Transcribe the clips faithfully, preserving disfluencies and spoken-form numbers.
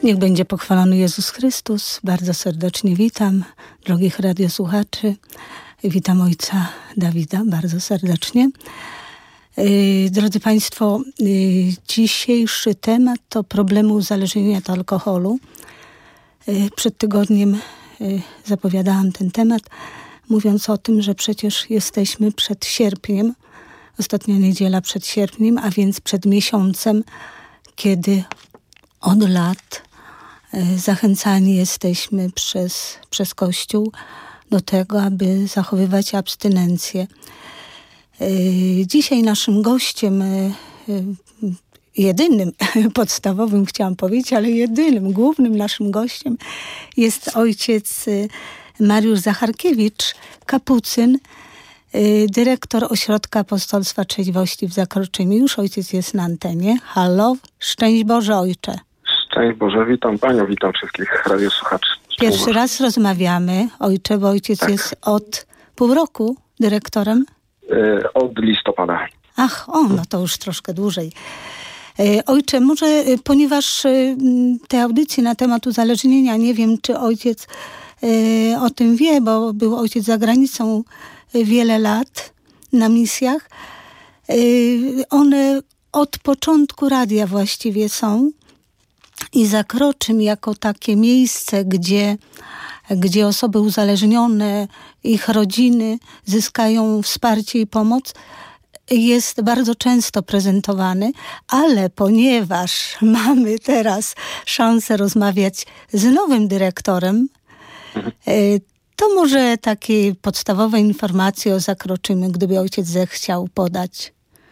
Niech będzie pochwalony Jezus Chrystus. Bardzo serdecznie witam drogich radiosłuchaczy. Witam ojca Dawida bardzo serdecznie. Drodzy Państwo, dzisiejszy temat to problemy uzależnienia od alkoholu. Przed tygodniem zapowiadałam ten temat, mówiąc o tym, że przecież jesteśmy przed sierpniem, ostatnia niedziela przed sierpniem, a więc przed miesiącem, kiedy od lat zachęcani jesteśmy przez, przez Kościół do tego, aby zachowywać abstynencję. Dzisiaj naszym gościem, jedynym, podstawowym chciałam powiedzieć, ale jedynym, głównym naszym gościem jest ojciec Mariusz Zacharkiewicz, kapucyn, dyrektor Ośrodka Apostolstwa Trzeźwości w Zakroczymiu. Już ojciec jest na antenie. Halo, szczęść Boże, ojcze. Szczęść Boże, witam Panią, witam wszystkich radiosłuchaczy. Pierwszy raz rozmawiamy, ojcze, bo ojciec tak. jest od pół roku dyrektorem? Yy, od listopada. Ach, o, no to już troszkę dłużej. Yy, ojcze, może, yy, ponieważ yy, te audycje na temat uzależnienia, nie wiem, czy ojciec yy, o tym wie, bo był ojciec za granicą yy, wiele lat na misjach. Yy, one od początku radia właściwie są. I Zakroczym jako takie miejsce, gdzie, gdzie osoby uzależnione, ich rodziny zyskają wsparcie i pomoc, jest bardzo często prezentowany, ale ponieważ mamy teraz szansę rozmawiać z nowym dyrektorem, to może takie podstawowe informacje o Zakroczymie, gdyby ojciec zechciał podać.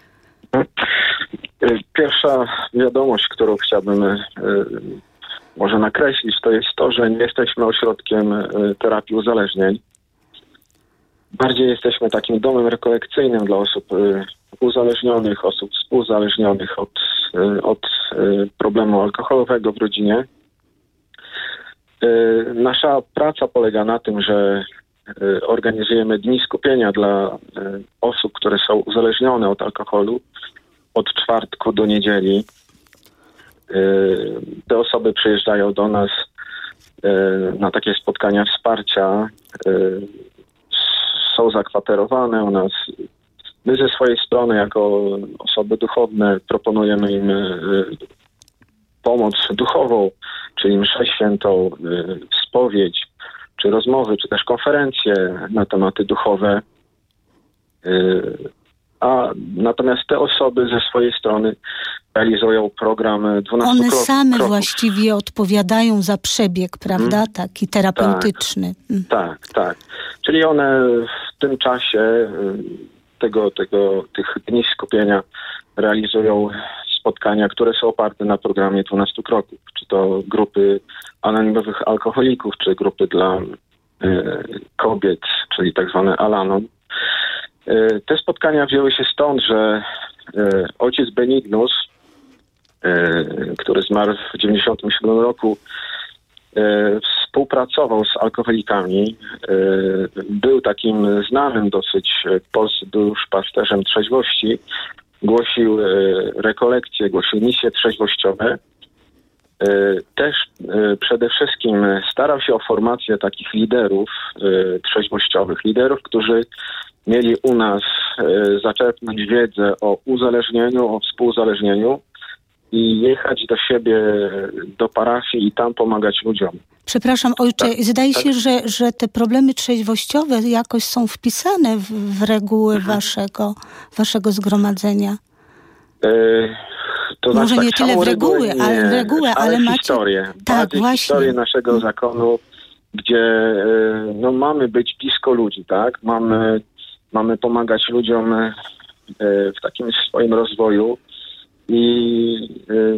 Pierwsza wiadomość, którą chciałbym y, może nakreślić, to jest to, że nie jesteśmy ośrodkiem y, terapii uzależnień. Bardziej jesteśmy takim domem rekolekcyjnym dla osób y, uzależnionych, osób współzależnionych od, y, od y, problemu alkoholowego w rodzinie. Y, nasza praca polega na tym, że y, organizujemy dni skupienia dla y, osób, które są uzależnione od alkoholu, od czwartku do niedzieli. Te osoby przyjeżdżają do nas na takie spotkania wsparcia. Są zakwaterowane u nas. My ze swojej strony jako osoby duchowne proponujemy im pomoc duchową, czyli mszę świętą, spowiedź, czy rozmowy, czy też konferencje na tematy duchowe. A natomiast te osoby ze swojej strony realizują program dwunastu One kroków. same właściwie odpowiadają za przebieg, prawda? Hmm. Taki terapeutyczny. Tak, hmm. tak, tak. Czyli one w tym czasie tego, tego, tych dni skupienia realizują spotkania, które są oparte na programie dwunastu kroków. Czy to grupy anonimowych alkoholików, czy grupy dla y, kobiet, czyli tak zwane Al-Anon. Te spotkania wzięły się stąd, że e, ojciec Benignus, e, który zmarł w dziewięćdziesiątym siódmym roku, e, współpracował z alkoholikami. E, był takim znanym dosyć w Polsce duszpasterzem trzeźwości. Głosił e, rekolekcje, głosił misje trzeźwościowe. E, też e, przede wszystkim starał się o formację takich liderów e, trzeźwościowych, liderów, którzy mieli u nas e, zaczerpnąć wiedzę o uzależnieniu, o współzależnieniu i jechać do siebie, do parafii i tam pomagać ludziom. Przepraszam, ojcze, tak, zdaje tak. się, że, że te problemy trzeźwościowe jakoś są wpisane w, w reguły mhm. waszego, waszego zgromadzenia. E, to Może znaczy, nie tak tyle w reguły, reguły, ale, w reguły, ale, ale macie... historię. Tak, właśnie. Historię naszego zakonu, gdzie no, mamy być blisko ludzi, tak? Mamy, mamy pomagać ludziom e, w takim swoim rozwoju i e,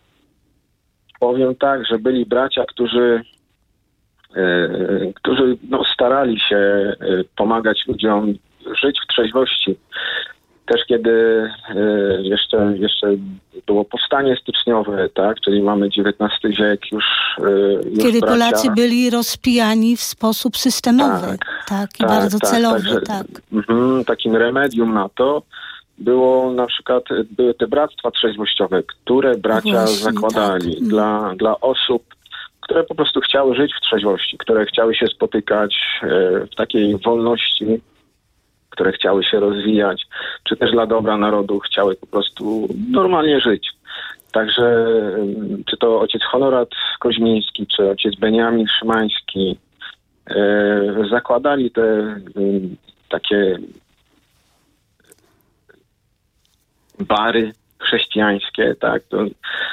powiem tak, że byli bracia, którzy e, którzy no, starali się e, pomagać ludziom żyć w trzeźwości. Też kiedy e, jeszcze, jeszcze było powstanie styczniowe, tak, czyli mamy dziewiętnasty wiek już, e, już kiedy bracia. Polacy byli rozpijani w sposób systemowy, tak, tak i tak, bardzo tak, celowy, także, tak. Mm, takim remedium na to było na przykład, były te bractwa trzeźwościowe, które bracia Właśnie, zakładali tak. dla, dla osób, które po prostu chciały żyć w trzeźwości, które chciały się spotykać e, w takiej wolności, które chciały się rozwijać, czy też dla dobra narodu chciały po prostu normalnie żyć. Także czy to ojciec Honorat Koźmiński, czy ojciec Beniamin Szymański e, zakładali te e, takie bary chrześcijańskie, tak, to, e,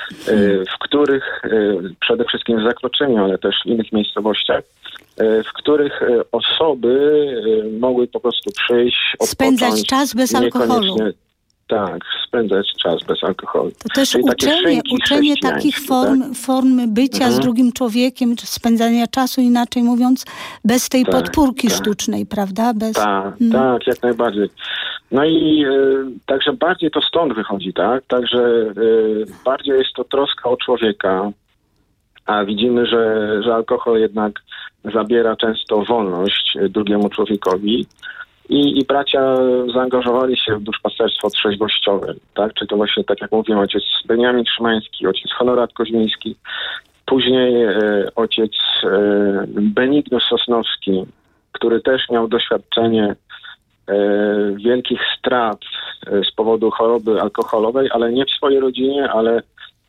w których e, przede wszystkim w Zakroczeniu, ale też w innych miejscowościach, e, w których e, osoby e, mogły po prostu przyjść, spędzać odpocząć, czas bez alkoholu. niekoniecznie- Tak, spędzać czas bez alkoholu. To też Czyli takie uczenie, szynki uczenie takich chrześcijańskie, form, tak? form bycia Mhm. z drugim człowiekiem, czy spędzania czasu, inaczej mówiąc, bez tej Tak, podpórki tak. sztucznej, prawda? Bez... Tak, Mm. tak, jak najbardziej. No i e, także bardziej to stąd wychodzi, tak? Także e, bardziej jest to troska o człowieka, a widzimy, że, że alkohol jednak zabiera często wolność e, drugiemu człowiekowi. I, I bracia zaangażowali się w duszpasterstwo trzeźwościowe, tak? Czy to właśnie, tak jak mówiłem, ojciec Beniamin Szymański, ojciec Honorat Koźmiński, później e, ojciec e, Benignos Sosnowski, który też miał doświadczenie e, wielkich strat e, z powodu choroby alkoholowej, ale nie w swojej rodzinie, ale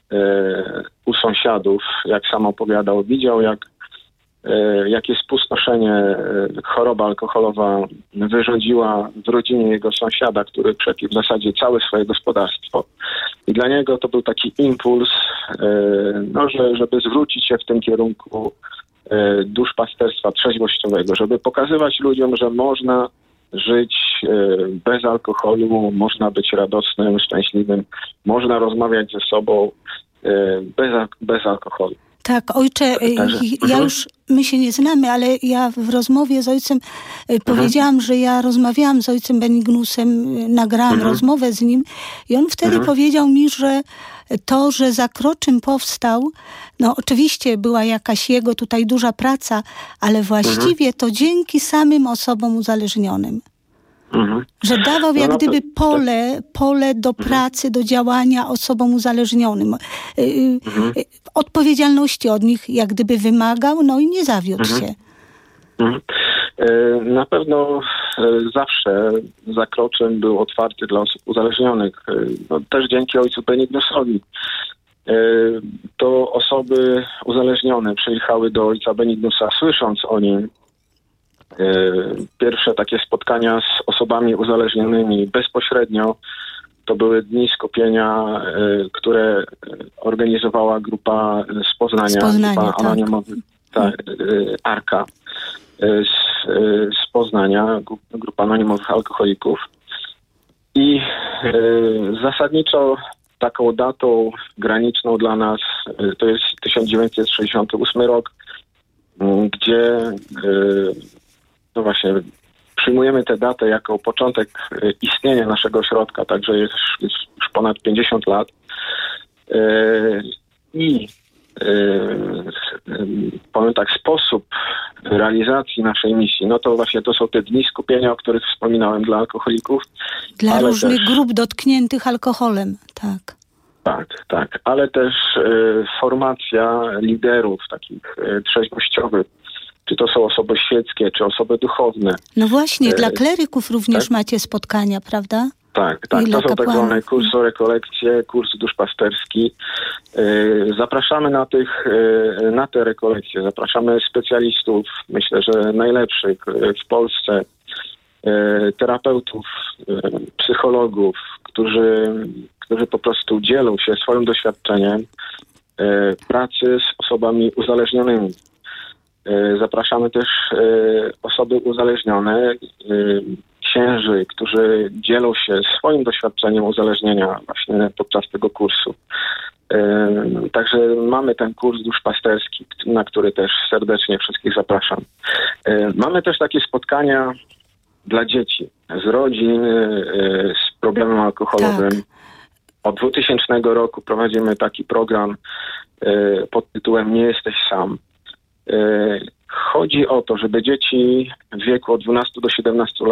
e, u sąsiadów, jak sam opowiadał, widział jak e, jakie spustoszenie e, choroba alkoholowa wyrządziła w rodzinie jego sąsiada, który przepił w zasadzie całe swoje gospodarstwo. I dla niego to był taki impuls, e, no, że, żeby zwrócić się w tym kierunku e, duszpasterstwa trzeźwościowego, żeby pokazywać ludziom, że można żyć e, bez alkoholu, można być radosnym, szczęśliwym, można rozmawiać ze sobą e, bez, al- bez alkoholu. Tak, ojcze, Także- ja mhm. już, my się nie znamy, ale ja w rozmowie z ojcem e, powiedziałam, że ja rozmawiałam z ojcem Benignusem, e, nagrałam Mhm. rozmowę z nim i on wtedy Mhm. powiedział mi, że to, że Zakroczym powstał, no oczywiście była jakaś jego tutaj duża praca, ale właściwie to dzięki samym osobom uzależnionym. Mhm. Że dawał No, jak no to- gdyby pole, pole do pracy, do działania osobom uzależnionym. Y, y, Mhm. y, Odpowiedzialności od nich jak gdyby wymagał, no i nie zawiódł Mhm. się. Mhm. E, Na pewno e, zawsze Zakroczym był otwarty dla osób uzależnionych. E, No, też dzięki ojcu Benignosowi. E, To osoby uzależnione przyjechały do ojca Benignusa, słysząc o nim. E, Pierwsze takie spotkania z osobami uzależnionymi bezpośrednio to były dni skupienia, e, które organizowała grupa z Poznania, Z Poznania, grupa tak. anonimowa, tak, e, Arka e, z, e, z Poznania, gru- grupa anonimowych alkoholików. I e, zasadniczo taką datą graniczną dla nas e, to jest tysiąc dziewięćset sześćdziesiąty ósmy rok, m, gdzie e, no właśnie przyjmujemy tę datę jako początek e, istnienia naszego ośrodka, także jest, jest już ponad pięćdziesiąt lat. E, I e, e, powiem tak, sposób realizacji naszej misji, no to właśnie to są te dni skupienia, o których wspominałem dla alkoholików. Dla ale różnych też- grup dotkniętych alkoholem, tak. Tak, tak, ale też e, formacja liderów takich e, trzeźwościowych, czy to są osoby świeckie, czy osoby duchowne. No właśnie, E, dla kleryków również tak? macie spotkania, prawda? Tak, tak, I to dla są tak kapłanów. zwane kursy rekolekcje, kurs duszpasterski. E, Zapraszamy na tych, e, na te rekolekcje, zapraszamy specjalistów, myślę, że najlepszych e, w Polsce, e, terapeutów, e, psychologów, którzy, którzy po prostu dzielą się swoim doświadczeniem e, pracy z osobami uzależnionymi. E, Zapraszamy też e, osoby uzależnione, e, księży, którzy dzielą się swoim doświadczeniem uzależnienia właśnie podczas tego kursu. E, Także mamy ten kurs duszpasterski, na który też serdecznie wszystkich zapraszam. E, Mamy też takie spotkania dla dzieci z rodzin e, z problemem alkoholowym. Tak. Od dwutysięcznego roku prowadzimy taki program e, pod tytułem Nie jesteś sam. E, Chodzi o to, żeby dzieci w wieku od dwunastu do siedemnastu lat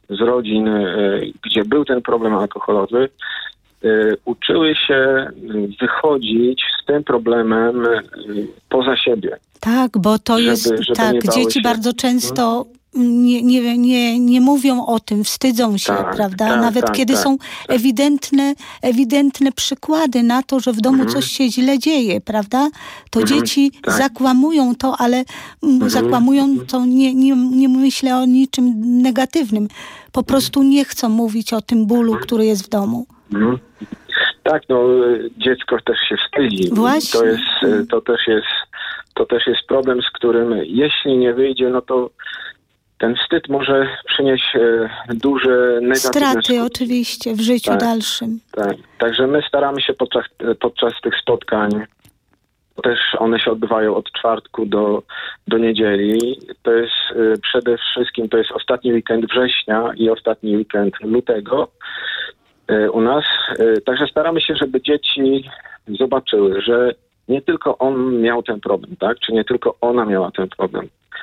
z rodzin, y, gdzie był ten problem alkoholowy, y, uczyły się wychodzić z tym problemem y, poza siebie. Tak, bo to żeby, jest, żeby tak, dzieci się... bardzo często nie, nie, nie, nie mówią o tym, wstydzą się, tak, prawda? tak, Nawet tak, kiedy tak, są tak. ewidentne, ewidentne przykłady na to, że w domu Mhm. coś się źle dzieje, prawda? To Mhm, dzieci tak. zakłamują to, ale mm, Mhm, zakłamują mhm. to, nie, nie, nie myślę o niczym negatywnym. Po prostu nie chcą mówić o tym bólu, który jest w domu. Mhm. Tak, no y, dziecko też się wstydzi. Właśnie. To jest, y, to też jest, to też jest problem, z którym jeśli nie wyjdzie, no to ten wstyd może przynieść e, duże negatywne Straty skutki. oczywiście w życiu Tak. dalszym. Tak. Także my staramy się podczas, podczas tych spotkań, też one się odbywają od czwartku do, do niedzieli. To jest e, przede wszystkim, to jest ostatni weekend września i ostatni weekend lutego e, u nas. E, także staramy się, żeby dzieci zobaczyły, że nie tylko on miał ten problem, tak? Czy nie tylko ona miała ten problem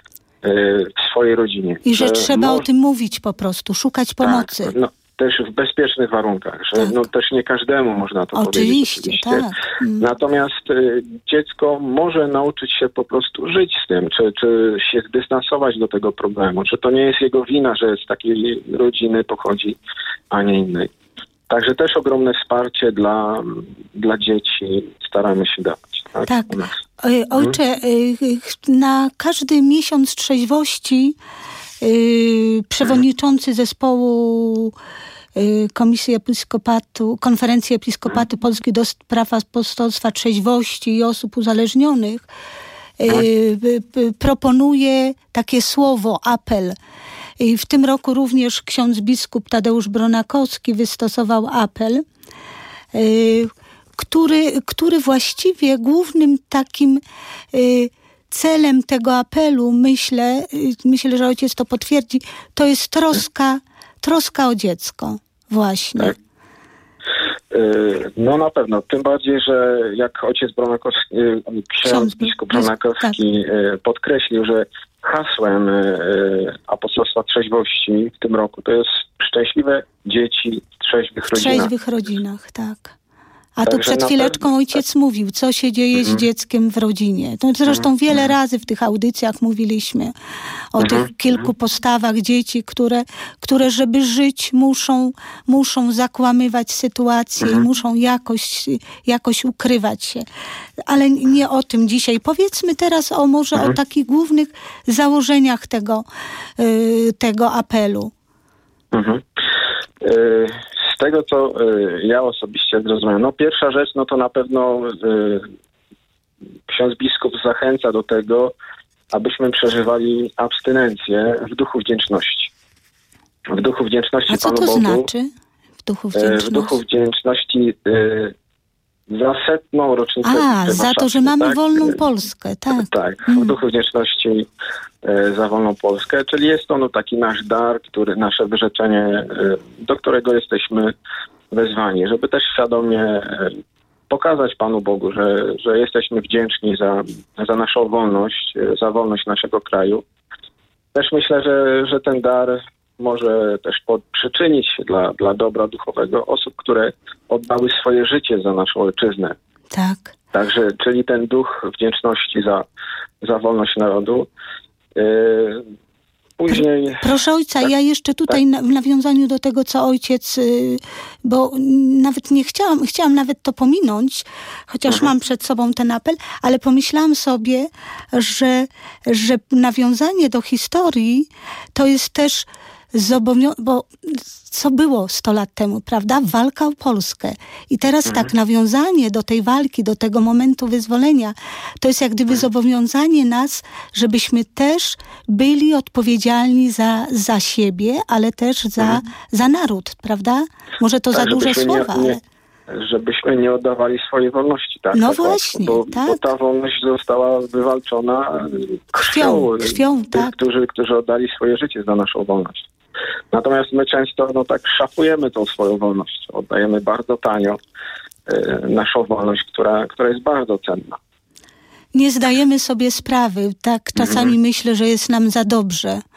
w swojej rodzinie. I że, że trzeba może, o tym mówić po prostu, szukać pomocy. Tak, no, też w bezpiecznych warunkach, że tak. no, też nie każdemu można to oczywiście, powiedzieć. Oczywiście, tak. Mm. Natomiast y, dziecko może nauczyć się po prostu żyć z tym, czy, czy się zdystansować do tego problemu, czy to nie jest jego wina, że z takiej rodziny pochodzi, a nie innej. Także też ogromne wsparcie dla, dla dzieci staramy się dawać. Tak. tak. Ojcze, hmm? na każdy miesiąc trzeźwości yy, przewodniczący zespołu yy, Komisji Episkopatu, Konferencji Episkopatu Polski do spraw apostolstwa trzeźwości i osób uzależnionych yy, yy, proponuje takie słowo, apel. I w tym roku również ksiądz biskup Tadeusz Bronakowski wystosował apel, yy, który, który właściwie głównym takim y, celem tego apelu, myślę, y, myślę, że ojciec to potwierdzi, to jest troska, troska o dziecko. Właśnie. Tak. Y, no na pewno. Tym bardziej, że jak ojciec Bronakowski, y, ksiądz biskup Bronakowski tak. y, podkreślił, że hasłem y, apostolstwa trzeźwości w tym roku to jest szczęśliwe dzieci w trzeźwych w rodzinach. W trzeźwych rodzinach, tak. A tu Także przed chwileczką pewno, ojciec tak. mówił, co się dzieje mhm. z dzieckiem w rodzinie. To zresztą mhm. wiele razy w tych audycjach mówiliśmy o mhm. tych kilku postawach dzieci, które, które żeby żyć muszą, muszą zakłamywać sytuację mhm. i muszą jakoś, jakoś ukrywać się. Ale nie o tym dzisiaj. Powiedzmy teraz o może mhm. o takich głównych założeniach tego, yy, tego apelu. Mhm. Yy. Z tego, co y, ja osobiście zrozumiałem, no pierwsza rzecz, no to na pewno y, ksiądz biskup zachęca do tego, abyśmy przeżywali abstynencję w duchu wdzięczności. W duchu wdzięczności A co Panu to Bogu. znaczy w duchu wdzięczności? W duchu wdzięczności y, za setną rocznicę A, za to, że mamy tak? wolną Polskę, tak. Tak, w mm. duchu wdzięczności y, za wolną Polskę, czyli jest to no, taki nasz dar, który, nasze wyrzeczenie, y, do którego jesteśmy wezwani, żeby też świadomie y, pokazać Panu Bogu, że, że jesteśmy wdzięczni za, za naszą wolność, y, za wolność naszego kraju. Też myślę, że, że ten dar może też pod, przyczynić się dla, dla dobra duchowego osób, które oddały swoje życie za naszą ojczyznę. Tak. Także, czyli ten duch wdzięczności za, za wolność narodu. Yy, później... Proszę ojca, tak, ja jeszcze tutaj tak? na, w nawiązaniu do tego, co ojciec, yy, bo nawet nie chciałam, chciałam nawet to pominąć, chociaż mhm. mam przed sobą ten apel, ale pomyślałam sobie, że, że nawiązanie do historii to jest też zobowiązane, bo co było sto lat temu, prawda? Walka o Polskę. I teraz mhm. tak, nawiązanie do tej walki, do tego momentu wyzwolenia, to jest jak gdyby mhm. zobowiązanie nas, żebyśmy też byli odpowiedzialni za, za siebie, ale też za, mhm. za naród, prawda? Może to tak, za duże słowa, nie, nie, ale... żebyśmy nie oddawali swojej wolności. Tak, no tak, właśnie, bo, tak. Bo ta wolność została wywalczona krwią, krwią, krwią tych, tak. którzy, którzy oddali swoje życie za naszą wolność. Natomiast my często no tak szafujemy tą swoją wolność. Oddajemy bardzo tanio y, naszą wolność, która, która jest bardzo cenna. Nie zdajemy sobie sprawy. Tak czasami mm-hmm. myślę, że jest nam za dobrze.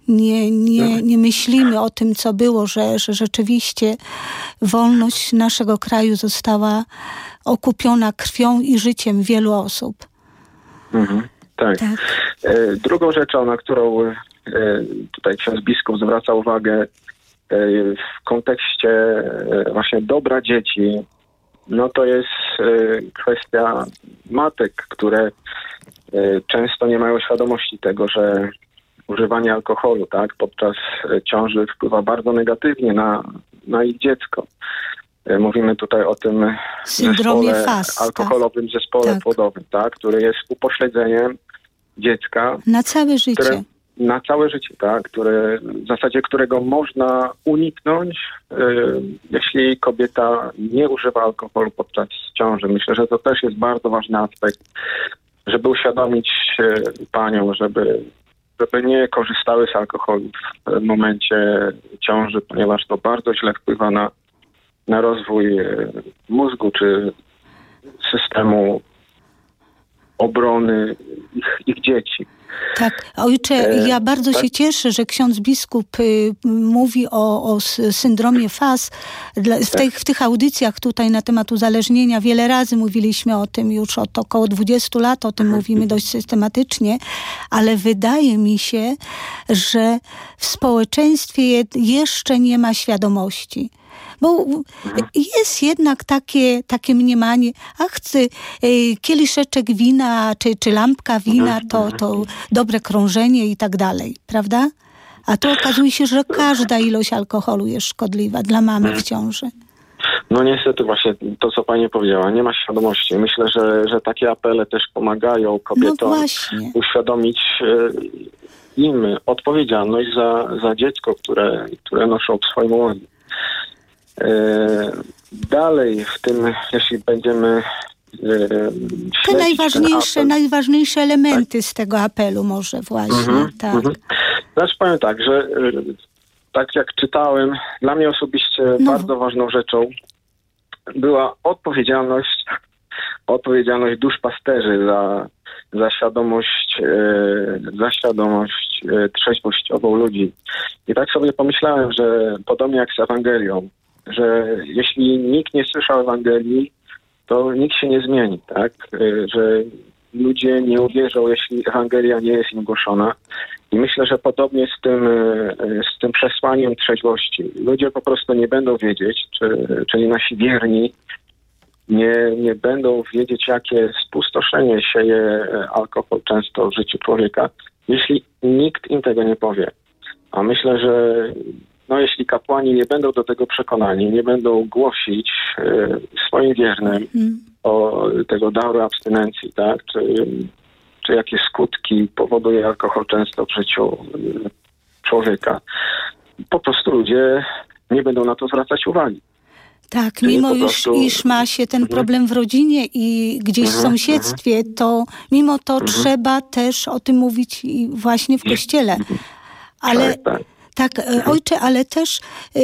nie, nie, nie myślimy o tym, co było, że, że rzeczywiście wolność naszego kraju została okupiona krwią i życiem wielu osób. Mhm, tak. tak. E, drugą rzeczą, na którą e, tutaj ksiądz biskup zwraca uwagę e, w kontekście e, właśnie dobra dzieci, no to jest e, kwestia matek, które e, często nie mają świadomości tego, że używanie alkoholu, tak, podczas ciąży wpływa bardzo negatywnie na, na ich dziecko. Mówimy tutaj o tym syndromie zespole, FAS, alkoholowym tak. zespole tak. płodowym, tak, który jest upośledzeniem dziecka. Na całe życie. Które, na całe życie, tak, które, w zasadzie którego można uniknąć, yy, jeśli kobieta nie używa alkoholu podczas ciąży. Myślę, że to też jest bardzo ważny aspekt, żeby uświadomić yy, paniom, żeby żeby nie korzystały z alkoholu w momencie ciąży, ponieważ to bardzo źle wpływa na, na rozwój mózgu czy systemu obrony ich, ich dzieci. Tak, ojcze, ja bardzo tak? się cieszę, że ksiądz biskup y, mówi o, o syndromie FAS. Dla, w, tych, w tych audycjach tutaj na temat uzależnienia wiele razy mówiliśmy o tym, już od około dwudziestu lat o tym mówimy dość systematycznie, ale wydaje mi się, że w społeczeństwie jeszcze nie ma świadomości. Bo jest jednak takie, takie mniemanie, a chcę y, kieliszeczek wina, czy, czy lampka wina, to, to dobre krążenie i tak dalej, prawda? A tu okazuje się, że każda ilość alkoholu jest szkodliwa dla mamy w ciąży. No niestety właśnie to, co pani powiedziała, nie ma świadomości. Myślę, że, że takie apele też pomagają kobietom no uświadomić im odpowiedzialność za, za dziecko, które, które noszą w swoim łonie. Dalej w tym, jeśli będziemy te najważniejsze, najważniejsze elementy tak. z tego apelu może właśnie, mm-hmm, tak. Mm-hmm. Znaczy powiem tak, że tak jak czytałem, dla mnie osobiście no. bardzo ważną rzeczą była odpowiedzialność, odpowiedzialność duszpasterzy za, za świadomość, za świadomość trzeźwościową ludzi. I tak sobie pomyślałem, że podobnie jak z Ewangelią, że jeśli nikt nie słyszał Ewangelii, to nikt się nie zmieni, tak? Że ludzie nie uwierzą, jeśli Ewangelia nie jest im głoszona. I myślę, że podobnie z tym, z tym przesłaniem trzeźwości. Ludzie po prostu nie będą wiedzieć, czy, czyli nasi wierni nie, nie będą wiedzieć, jakie spustoszenie sieje alkohol często w życiu człowieka, jeśli nikt im tego nie powie. A myślę, że no jeśli kapłani nie będą do tego przekonani, nie będą głosić y, swoim wiernym mm. o tego daru abstynencji, tak? Czy, czy jakie skutki powoduje alkohol często w życiu y, człowieka. Po prostu ludzie nie będą na to zwracać uwagi. Tak, Czyli mimo prostu... iż, iż ma się ten problem w rodzinie i gdzieś w sąsiedztwie, to mimo to mhm. trzeba też o tym mówić i właśnie w kościele. Ale... Tak, tak. Tak, ojcze, ale też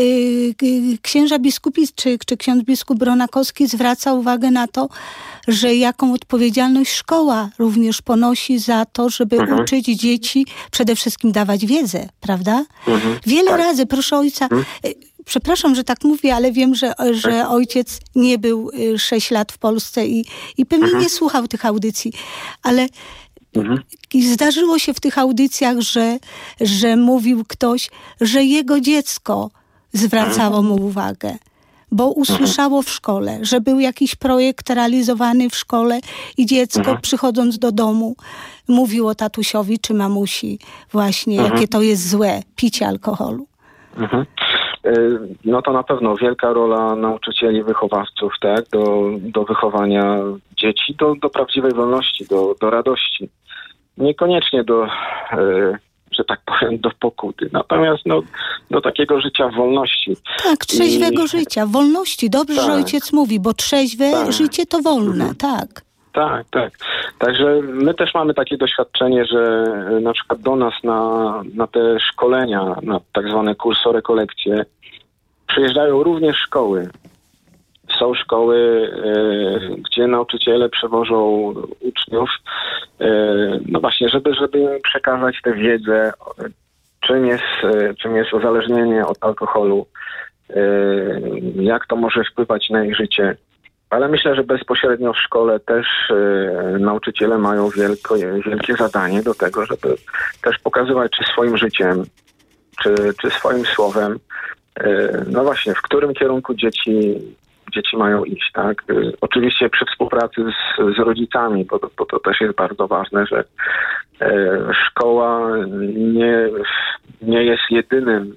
y, księża biskupi czy, czy ksiądz biskup Bronakowski zwraca uwagę na to, że jaką odpowiedzialność szkoła również ponosi za to, żeby mhm. uczyć dzieci, przede wszystkim dawać wiedzę, prawda? Mhm. Wiele tak. razy, proszę ojca, mhm. y, przepraszam, że tak mówię, ale wiem, że, że ojciec nie był y, sześć lat w Polsce i, i pewnie mhm. nie słuchał tych audycji, ale Mhm. I zdarzyło się w tych audycjach, że, że mówił ktoś, że jego dziecko zwracało mu uwagę, bo usłyszało w szkole, że był jakiś projekt realizowany w szkole i dziecko mhm. przychodząc do domu mówiło tatusiowi czy mamusi właśnie, mhm. jakie to jest złe, picie alkoholu. Mhm. No to na pewno wielka rola nauczycieli, wychowawców, tak, do, do wychowania dzieci, do, do prawdziwej wolności, do, do radości. Niekoniecznie do, e, że tak powiem, do pokuty. Natomiast no, do takiego życia wolności. Tak, trzeźwego I... życia, wolności. Dobrze, tak. że ojciec mówi, bo trzeźwe tak. życie to wolne, mhm. tak. Tak, tak. Także my też mamy takie doświadczenie, że na przykład do nas na, na te szkolenia, na tak zwane kursy rekolekcje przyjeżdżają również szkoły. Są szkoły, e, gdzie nauczyciele przewożą uczniów, e, no właśnie, żeby, żeby przekazać tę wiedzę czym jest, czym jest uzależnienie od alkoholu, jak to może wpływać na ich życie. Ale myślę, że bezpośrednio w szkole też nauczyciele mają wielko, wielkie zadanie do tego, żeby też pokazywać, czy swoim życiem, czy, czy swoim słowem, no właśnie, w którym kierunku dzieci, dzieci mają iść, tak? Oczywiście przy współpracy z, z rodzicami, bo, bo to też jest bardzo ważne, że szkoła nie, nie jest jedynym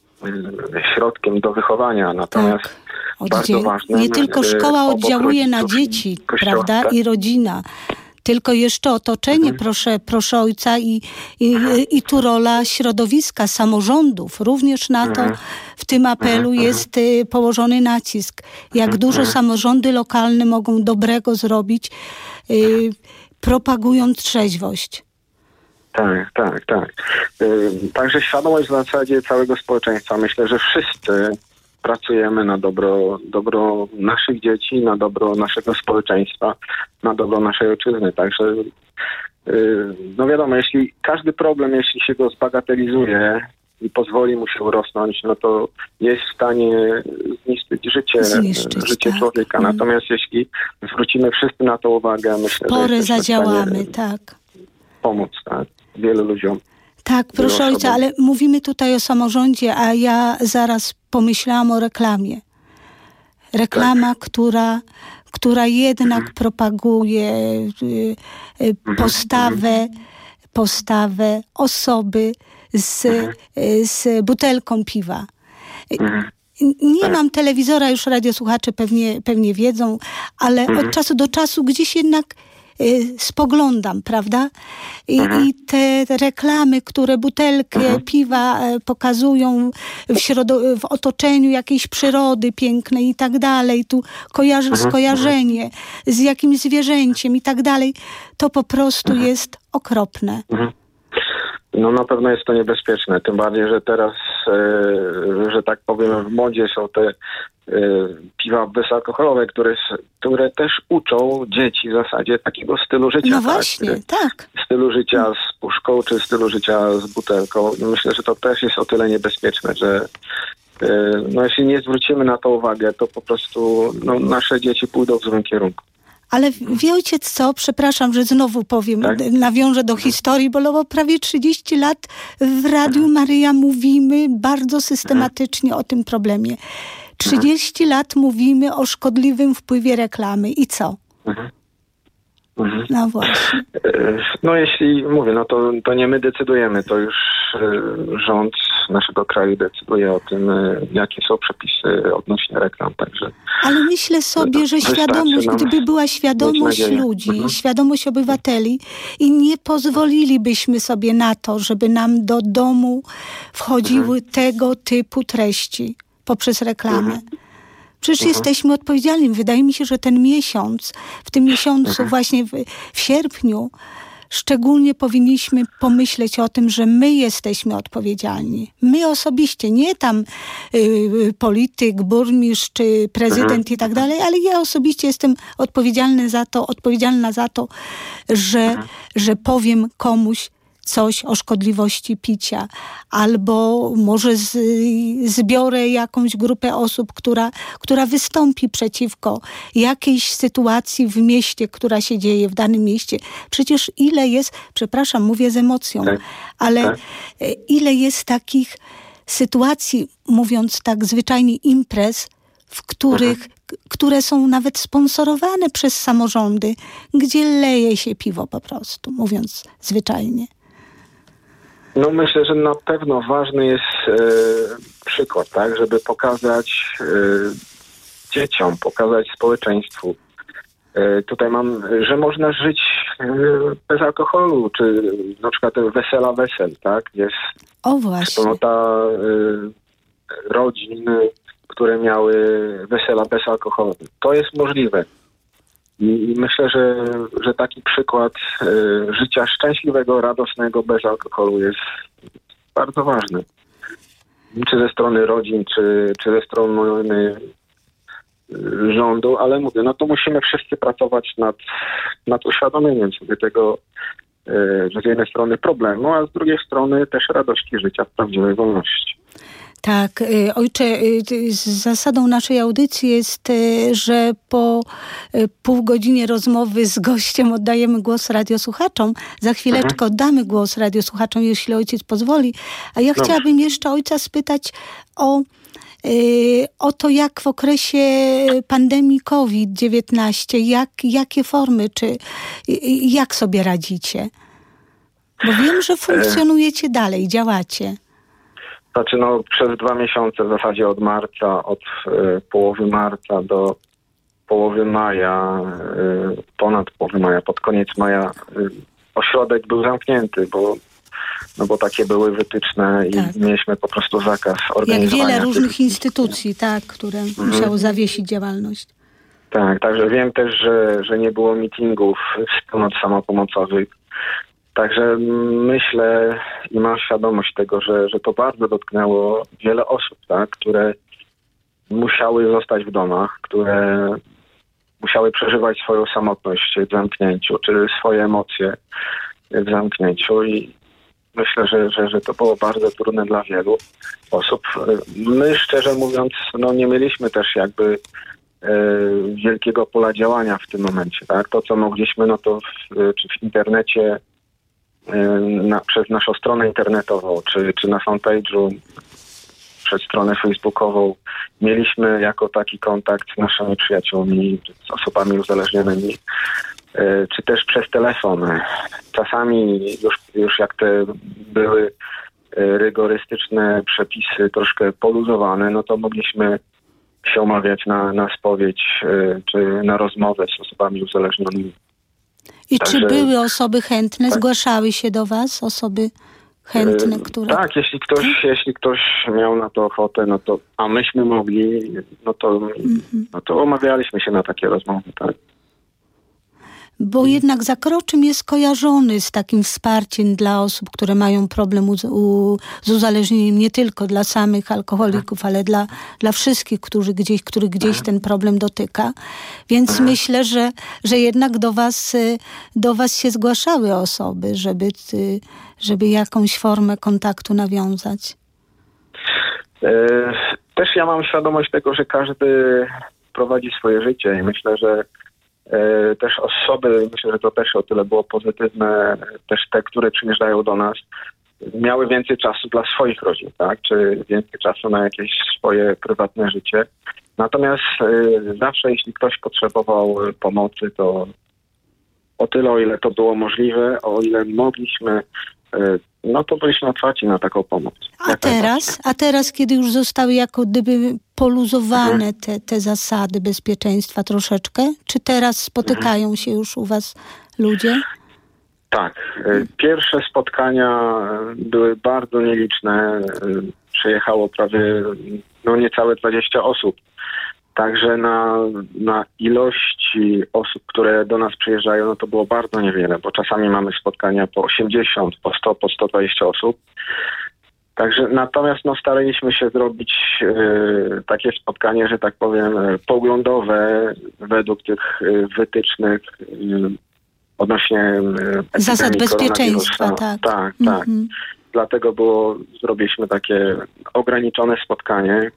środkiem do wychowania, natomiast tak. bardzo Oddzie- ważne. Nie tylko szkoła oddziałuje na dzieci, kościoła, prawda? tak? I rodzina. Tylko jeszcze otoczenie, Mhm. proszę, proszę ojca, i, i, i tu rola środowiska, samorządów. Również na to Mhm. w tym apelu Mhm. jest y, położony nacisk. Jak dużo samorządy lokalne mogą dobrego zrobić, y, propagując trzeźwość. Tak, tak, tak. Yy, Także świadomość w zasadzie całego społeczeństwa. Myślę, że wszyscy pracujemy na dobro, dobro naszych dzieci, na dobro naszego społeczeństwa, na dobro naszej ojczyzny. Także yy, no wiadomo, jeśli każdy problem, jeśli się go zbagatelizuje i pozwoli mu się urosnąć, no to jest w stanie zniszczyć życie, Zniszczyć, życie tak. człowieka. Mm. Natomiast jeśli zwrócimy wszyscy na to uwagę, myślę, że Porę jesteśmy w zadziałamy, stanie tak. pomóc, tak, wielu ludziom. Tak, proszę Wielu ojca, osobom. ale mówimy tutaj o samorządzie, a ja zaraz pomyślałam o reklamie. Reklama, która, która jednak Mhm. propaguje y, y, postawę, postawę osoby z, y, z butelką piwa. Mhm. Nie mam telewizora, już radiosłuchacze pewnie, pewnie wiedzą, ale od czasu do czasu gdzieś jednak y, spoglądam, prawda? I, i te, te reklamy, które butelkę piwa e, pokazują w, środo- w otoczeniu jakiejś przyrody pięknej i tak dalej, tu kojarzy- skojarzenie z jakimś zwierzęciem i tak dalej, to po prostu jest okropne. Mhm. No na pewno jest to niebezpieczne, tym bardziej, że teraz, e, że tak powiem, w modzie są te e, piwa bezalkoholowe, które, s- które też uczą dzieci w zasadzie takiego stylu życia. No tak? właśnie, tak. Stylu życia z puszką, czy stylu życia z butelką. Myślę, że to też jest o tyle niebezpieczne, że e, no jeśli nie zwrócimy na to uwagę, to po prostu no, nasze dzieci pójdą w złym kierunku. Ale wie ojciec co? Przepraszam, że znowu powiem, Tak? d- nawiążę do historii, bo no, bo prawie trzydzieści lat w Radiu Maryja mówimy bardzo systematycznie o tym problemie. trzydzieści lat mówimy o szkodliwym wpływie reklamy. I co? Mhm. Mhm. No właśnie. E, No jeśli mówię, no to, to nie my decydujemy, to już e, rząd naszego kraju decyduje o tym, e, jakie są przepisy odnośnie reklam, także Ale myślę sobie, że Wystarczy świadomość, nam gdyby była świadomość mieć nadzieję. ludzi, Mhm. świadomość obywateli i nie pozwolilibyśmy sobie na to, żeby nam do domu wchodziły Mhm. tego typu treści poprzez reklamę. Mhm. Przecież Mhm. jesteśmy odpowiedzialni. Wydaje mi się, że ten miesiąc, w tym miesiącu Mhm. właśnie w, w sierpniu, szczególnie powinniśmy pomyśleć o tym, że my jesteśmy odpowiedzialni. My osobiście, nie tam y, y, polityk, burmistrz czy prezydent Mhm. i tak dalej, ale ja osobiście jestem odpowiedzialny za to, odpowiedzialna za to, że, że powiem komuś coś o szkodliwości picia, albo może z, zbiorę jakąś grupę osób, która, która wystąpi przeciwko jakiejś sytuacji w mieście, która się dzieje w danym mieście. Przecież ile jest, przepraszam, mówię z emocją, Tak, ale tak. e, ile jest takich sytuacji, mówiąc tak zwyczajnie, imprez, w których, k- które są nawet sponsorowane przez samorządy, gdzie leje się piwo po prostu, mówiąc zwyczajnie. No myślę, że na pewno ważny jest e, przykład, tak, żeby pokazać e, dzieciom, pokazać społeczeństwu. E, tutaj mam, że można żyć e, bez alkoholu, czy na przykład wesela wesel, tak, jest O właśnie. wspólnota e, rodzin, które miały wesela bez alkoholu. To jest możliwe. I i myślę, że, że taki przykład e, życia szczęśliwego, radosnego, bez alkoholu jest bardzo ważny. Czy ze strony rodzin, czy, czy ze strony e, rządu, ale mówię, no to musimy wszyscy pracować nad, nad uświadomieniem sobie tego, z jednej strony problemu, a z drugiej strony też radości życia w prawdziwej wolności. Tak, ojcze, zasadą naszej audycji jest, że po pół godzinie rozmowy z gościem oddajemy głos radiosłuchaczom. Za chwileczkę mhm. oddamy głos radiosłuchaczom, jeśli ojciec pozwoli. A ja Dobrze. chciałabym jeszcze ojca spytać o, o to, jak w okresie pandemii kowid dziewiętnaście, jak, jakie formy, czy jak sobie radzicie? Bo wiem, że funkcjonujecie dalej, działacie. Znaczy no przez dwa miesiące w zasadzie od marca, od y, połowy marca do połowy maja, y, ponad połowy maja, pod koniec maja y, ośrodek był zamknięty, bo, no bo takie były wytyczne i tak. mieliśmy po prostu zakaz organizowania. Jak wiele różnych instytucji, tak, które mhm. musiały zawiesić działalność. Tak, także wiem też, że, że nie było meetingów wspólnot samopomocowych. Także myślę i mam świadomość tego, że, że to bardzo dotknęło wiele osób, tak, które musiały zostać w domach, które musiały przeżywać swoją samotność w zamknięciu, czy swoje emocje w zamknięciu i myślę, że, że, że to było bardzo trudne dla wielu osób. My, szczerze mówiąc, no nie mieliśmy też jakby e, wielkiego pola działania w tym momencie, tak. To, co mogliśmy, no to w, czy w internecie, Na, przez naszą stronę internetową, czy, czy na fanpage'u, przez stronę facebookową mieliśmy jako taki kontakt z naszymi przyjaciółmi, z osobami uzależnionymi, czy też przez telefon. Czasami już, już jak te były rygorystyczne przepisy troszkę poluzowane, no to mogliśmy się umawiać na, na spowiedź, czy na rozmowę z osobami uzależnionymi. I Także, czy były osoby chętne? Tak. Zgłaszały się do was osoby chętne, które... Tak, jeśli ktoś, tak? jeśli ktoś miał na to ochotę, no to, a myśmy mogli, no to, mm-hmm. no to omawialiśmy się na takie rozmowy, tak. Bo jednak Zakroczym jest kojarzony z takim wsparciem dla osób, które mają problem u, u, z uzależnieniem, nie tylko dla samych alkoholików, ale dla, dla wszystkich, którzy gdzieś, których gdzieś ten problem dotyka. Więc myślę, że, że jednak do was, do was się zgłaszały osoby, żeby, żeby jakąś formę kontaktu nawiązać. Też ja mam świadomość tego, że każdy prowadzi swoje życie i myślę, że też osoby, myślę, że to też o tyle było pozytywne, też te, które przyjeżdżają do nas, miały więcej czasu dla swoich rodzin, tak? Czy więcej czasu na jakieś swoje prywatne życie. Natomiast y, zawsze, jeśli ktoś potrzebował pomocy, to o tyle, o ile to było możliwe, o ile mogliśmy, y, no to byliśmy otwarci na taką pomoc. A teraz, a teraz, kiedy już zostały jako gdyby poluzowane te, te zasady bezpieczeństwa troszeczkę, czy teraz spotykają się już u was ludzie? Tak. Pierwsze spotkania były bardzo nieliczne. Przyjechało prawie no niecałe dwadzieścia osób. Także na, na ilości osób, które do nas przyjeżdżają, no to było bardzo niewiele, bo czasami mamy spotkania po osiemdziesiąt, po sto, po sto dwadzieścia osób. Także natomiast no, staraliśmy się zrobić y, takie spotkanie, że tak powiem, poglądowe według tych y, wytycznych y, odnośnie y, zasad bezpieczeństwa, tak. Tak, mm-hmm. tak. Dlatego było, zrobiliśmy takie ograniczone spotkanie.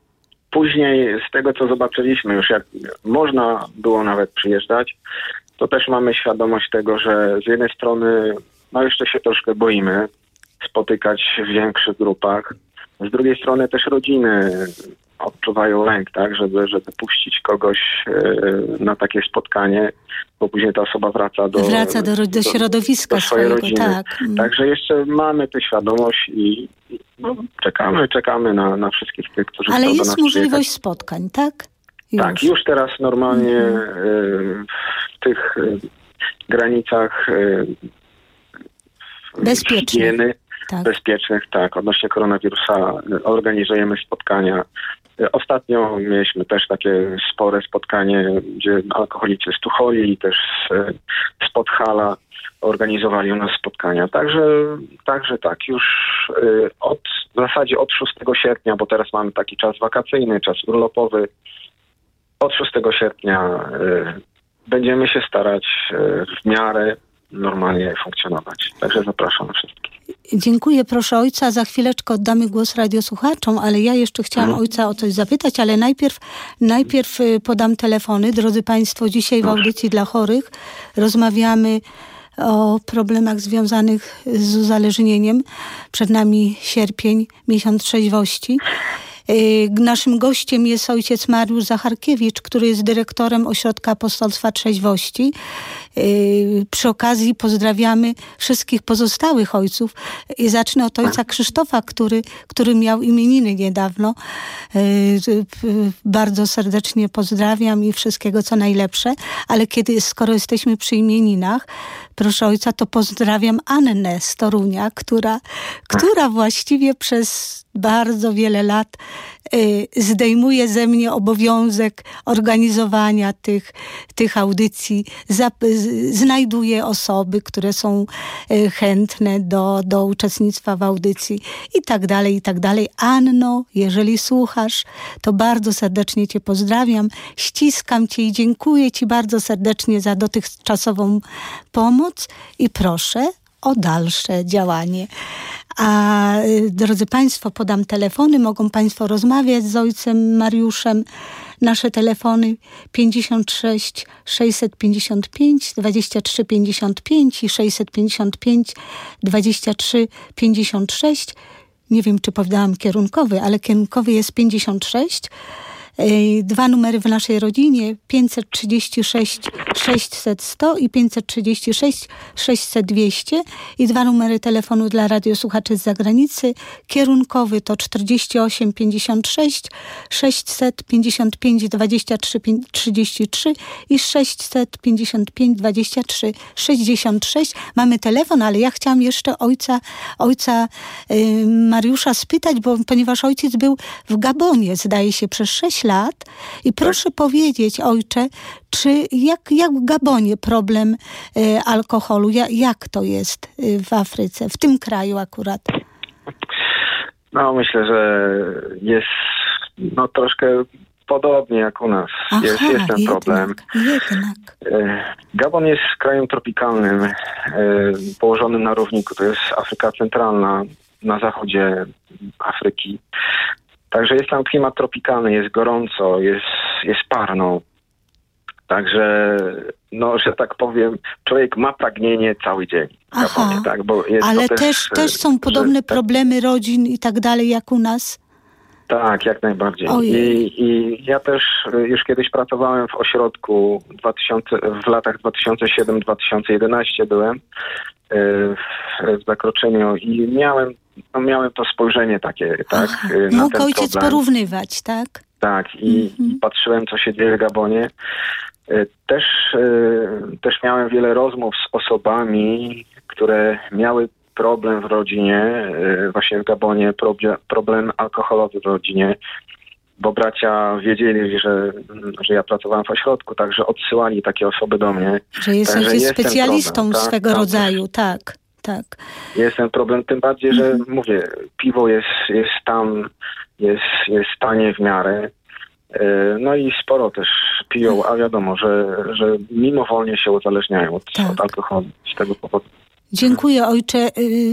Później z tego, co zobaczyliśmy już, jak można było nawet przyjeżdżać, to też mamy świadomość tego, że z jednej strony no jeszcze się troszkę boimy spotykać w większych grupach. Z drugiej strony też rodziny odczuwają lęk, tak, żeby, żeby puścić kogoś yy, na takie spotkanie, bo później ta osoba wraca do, wraca do, do, do środowiska do swojej swojego, rodziny. Tak. Także jeszcze mamy tę świadomość i, i no, czekamy, czekamy na, na wszystkich tych, którzy Ale chcą do jest nas możliwość przyjechać. spotkań, tak? Już. Tak, już teraz normalnie mhm. yy, w tych yy, granicach yy, bezpiecznych. higieny, Tak. bezpiecznych, tak, odnośnie koronawirusa organizujemy spotkania. Ostatnio mieliśmy też takie spore spotkanie, gdzie alkoholicy z Tucholi i też z Podhala organizowali u nas spotkania. Także, także tak, już od, w zasadzie od szóstego sierpnia, bo teraz mamy taki czas wakacyjny, czas urlopowy, od szóstego sierpnia będziemy się starać w miarę normalnie funkcjonować. Także zapraszam wszystkich. Dziękuję, proszę ojca. Za chwileczkę oddamy głos radiosłuchaczom, ale ja jeszcze chciałam hmm. ojca o coś zapytać, ale najpierw, najpierw podam telefony. Drodzy Państwo, dzisiaj w audycji dla chorych rozmawiamy o problemach związanych z uzależnieniem. Przed nami sierpień, miesiąc trzeźwości. Naszym gościem jest ojciec Mariusz Zacharkiewicz, który jest dyrektorem Ośrodka Apostolstwa Trzeźwości. Przy okazji pozdrawiamy wszystkich pozostałych ojców. I zacznę od ojca Krzysztofa, który, który miał imieniny niedawno. Bardzo serdecznie pozdrawiam i wszystkiego co najlepsze. Ale kiedy, skoro jesteśmy przy imieninach, proszę ojca, to pozdrawiam Annę z Torunia, która, która właściwie przez bardzo wiele lat y, zdejmuje ze mnie obowiązek organizowania tych, tych audycji. Zap, z, znajduje osoby, które są y, chętne do, do uczestnictwa w audycji i tak dalej, i tak dalej. Anno, jeżeli słuchasz, to bardzo serdecznie Cię pozdrawiam, ściskam Cię i dziękuję Ci bardzo serdecznie za dotychczasową pomoc i proszę o dalsze działanie. A drodzy Państwo, podam telefony, mogą Państwo rozmawiać z ojcem Mariuszem. Nasze telefony pięćdziesiąt sześć sześćset pięćdziesiąt pięć dwadzieścia trzy pięćdziesiąt pięć i sześćset pięćdziesiąt pięć dwadzieścia trzy pięćdziesiąt sześć. Nie wiem, czy powiedziałam kierunkowy, ale kierunkowy jest pięćdziesiąt sześć. Dwa numery w naszej rodzinie, pięćset trzydzieści sześć sześćset sto i pięćset trzydzieści sześć sześćset dwieście i dwa numery telefonu dla radiosłuchaczy z zagranicy. Kierunkowy to czterdzieści osiem pięćdziesiąt sześć sześćset pięćdziesiąt pięć dwadzieścia trzy trzydzieści trzy i sześćset pięćdziesiąt pięć dwadzieścia trzy sześćdziesiąt sześć. Mamy telefon, ale ja chciałam jeszcze ojca, ojca y, Mariusza spytać, bo ponieważ ojciec był w Gabonie, zdaje się, przez sześć lat. I proszę tak. powiedzieć, ojcze, czy jak, jak w Gabonie problem y, alkoholu, jak, jak to jest y, w Afryce, w tym kraju akurat? No myślę, że jest no troszkę podobnie jak u nas. Aha, jest, jest ten jednak, problem. Jednak. Gabon jest krajem tropikalnym, położonym na równiku. To jest Afryka Centralna, na zachodzie Afryki. Także jest tam klimat tropikalny, jest gorąco, jest, jest parno. Także, no, że tak powiem, człowiek ma pragnienie cały dzień w Gabonie, tak? Bo jest ale to też, też, też są podobne że, problemy rodzin i tak dalej jak u nas? Tak, jak najbardziej. I, I ja też już kiedyś pracowałem w ośrodku dwa tysiące, w latach dwa tysiące siódmy dwa tysiące jedenaście byłem w, w Zakroczeniu i miałem, no miałem to spojrzenie takie, tak? Aha, na mógł ten ojciec problem. porównywać, tak? Tak, i, mhm. i patrzyłem, co się dzieje w Gabonie. Też, też miałem wiele rozmów z osobami, które miały problem w rodzinie, właśnie w Gabonie, problem alkoholowy w rodzinie, bo bracia wiedzieli, że, że ja pracowałem w ośrodku, także odsyłali takie osoby do mnie. Że jesteś jest specjalistą problem, tak, swego tak, rodzaju, tak, tak. Jest ten problem, tym bardziej, że mm. mówię, piwo jest, jest tam, jest, jest tanie w miarę. No i sporo też piją, a wiadomo, że, że mimowolnie się uzależniają od, tak. od alkoholu z tego powodu. Dziękuję, ojcze.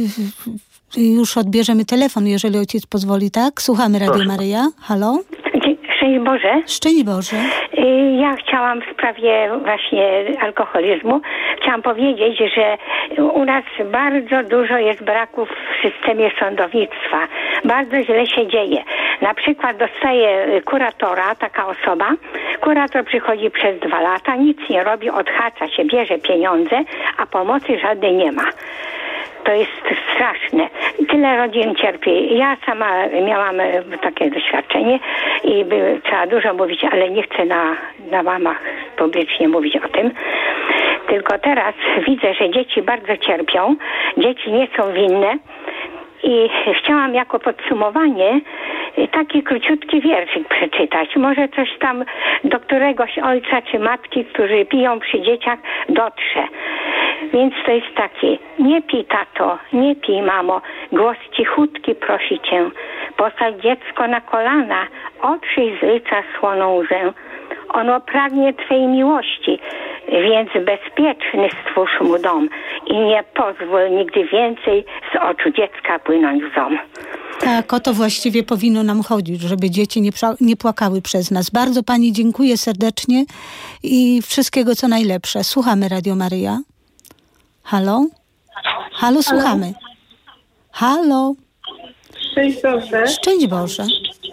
Już odbierzemy telefon, jeżeli ojciec pozwoli, tak? Słuchamy Radio Proszę. Maryja. Halo? Szczęść Boże. Szczęść Boże. Ja chciałam w sprawie właśnie alkoholizmu, chciałam powiedzieć, że u nas bardzo dużo jest braków w systemie sądownictwa. Bardzo źle się dzieje. Na przykład dostaje kuratora taka osoba, kurator przychodzi przez dwa lata, nic nie robi, odhacza się, bierze pieniądze, a pomocy żadnej nie ma. To jest straszne. Tyle rodzin cierpi. Ja sama miałam takie doświadczenie i by, trzeba dużo mówić, ale nie chcę na, na łamach publicznie mówić o tym. Tylko teraz widzę, że dzieci bardzo cierpią. Dzieci nie są winne. I chciałam jako podsumowanie taki króciutki wierszyk przeczytać. Może coś tam do któregoś ojca czy matki, którzy piją przy dzieciach, dotrze. Więc to jest taki: nie pij, tato, nie pij, mamo, głos cichutki prosi cię. Posadź dziecko na kolana, otrzyj z lica słoną łzę. Ono pragnie Twej miłości, Więc bezpieczny stwórz mu dom i nie pozwól nigdy więcej z oczu dziecka płynąć łzom. Tak, o to właściwie powinno nam chodzić, żeby dzieci nie, nie płakały przez nas. Bardzo pani dziękuję serdecznie i wszystkiego co najlepsze. Słuchamy Radio Maryja. Halo? Halo, słuchamy. Halo? Szczęść Boże. Szczęść Boże.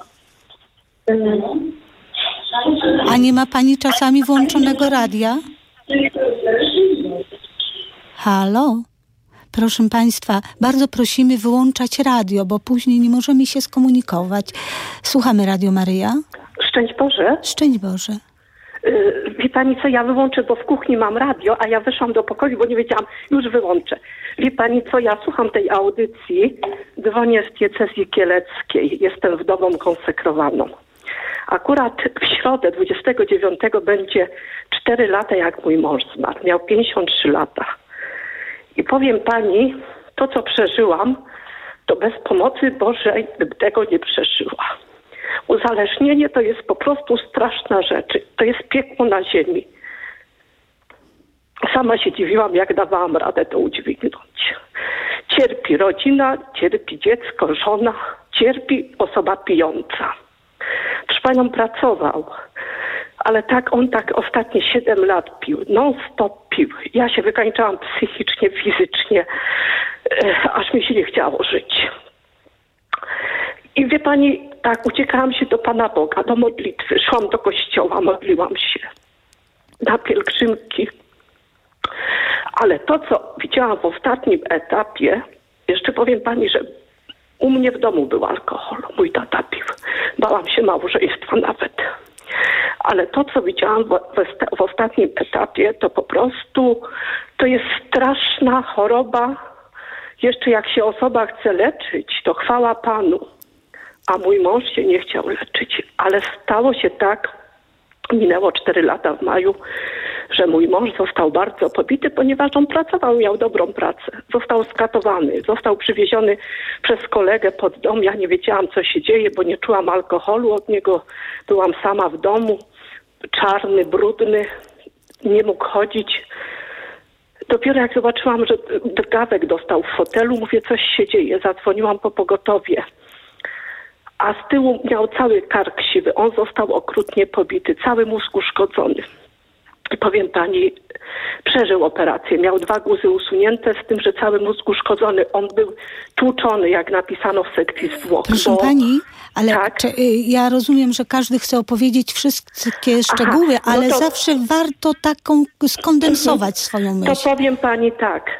A nie ma pani czasami włączonego radia? Halo? Proszę państwa, bardzo prosimy wyłączać radio, bo później nie możemy się skomunikować. Słuchamy Radio Maryja. Szczęść Boże. Szczęść Boże. Yy, wie pani co, ja wyłączę, bo w kuchni mam radio, a ja wyszłam do pokoju, bo nie wiedziałam, już wyłączę. Wie pani co, ja słucham tej audycji, dzwonię z diecezji kieleckiej, jestem wdową konsekrowaną. Akurat w środę dwudziestego dziewiątego będzie cztery lata, jak mój mąż zmarł. Miał pięćdziesiąt trzy lata. I powiem pani, to co przeżyłam, to bez pomocy Bożej bym tego nie przeżyła. Uzależnienie to jest po prostu straszna rzecz. To jest piekło na ziemi. Sama się dziwiłam, jak dawałam radę to udźwignąć. Cierpi rodzina, cierpi dziecko, żona, cierpi osoba pijąca. Proszę panią, pracował, ale tak on tak ostatnie siedem lat pił, non-stop pił. Ja się wykańczałam psychicznie, fizycznie, aż mi się nie chciało żyć. I wie pani, tak, uciekałam się do Pana Boga, do modlitwy, szłam do kościoła, modliłam się na pielgrzymki. Ale to, co widziałam w ostatnim etapie, jeszcze powiem pani, że u mnie w domu był alkohol, mój tata pił. Bałam się małżeństwa nawet. Ale to, co widziałam w, w, w ostatnim etapie, to po prostu to jest straszna choroba. Jeszcze jak się osoba chce leczyć, to chwała Panu. A mój mąż się nie chciał leczyć. Ale stało się tak, minęło cztery lata w maju, że mój mąż został bardzo pobity, ponieważ on pracował, miał dobrą pracę. Został skatowany, został przywieziony przez kolegę pod dom. Ja nie wiedziałam, co się dzieje, bo nie czułam alkoholu od niego. Byłam sama w domu, czarny, brudny, nie mógł chodzić. Dopiero jak zobaczyłam, że drgawek dostał w fotelu, mówię, coś się dzieje. Zadzwoniłam po pogotowie. A z tyłu miał cały kark siwy. On został okrutnie pobity, cały mózg uszkodzony. I powiem pani, przeżył operację. Miał dwa guzy usunięte, z tym, że cały mózg uszkodzony. On był tłuczony, jak napisano w sekcji zwłok. Proszę bo... pani, ale tak? czy, ja rozumiem, że każdy chce opowiedzieć wszystkie szczegóły, Aha, no ale to... zawsze warto taką skondensować swoją myśl. To powiem pani tak.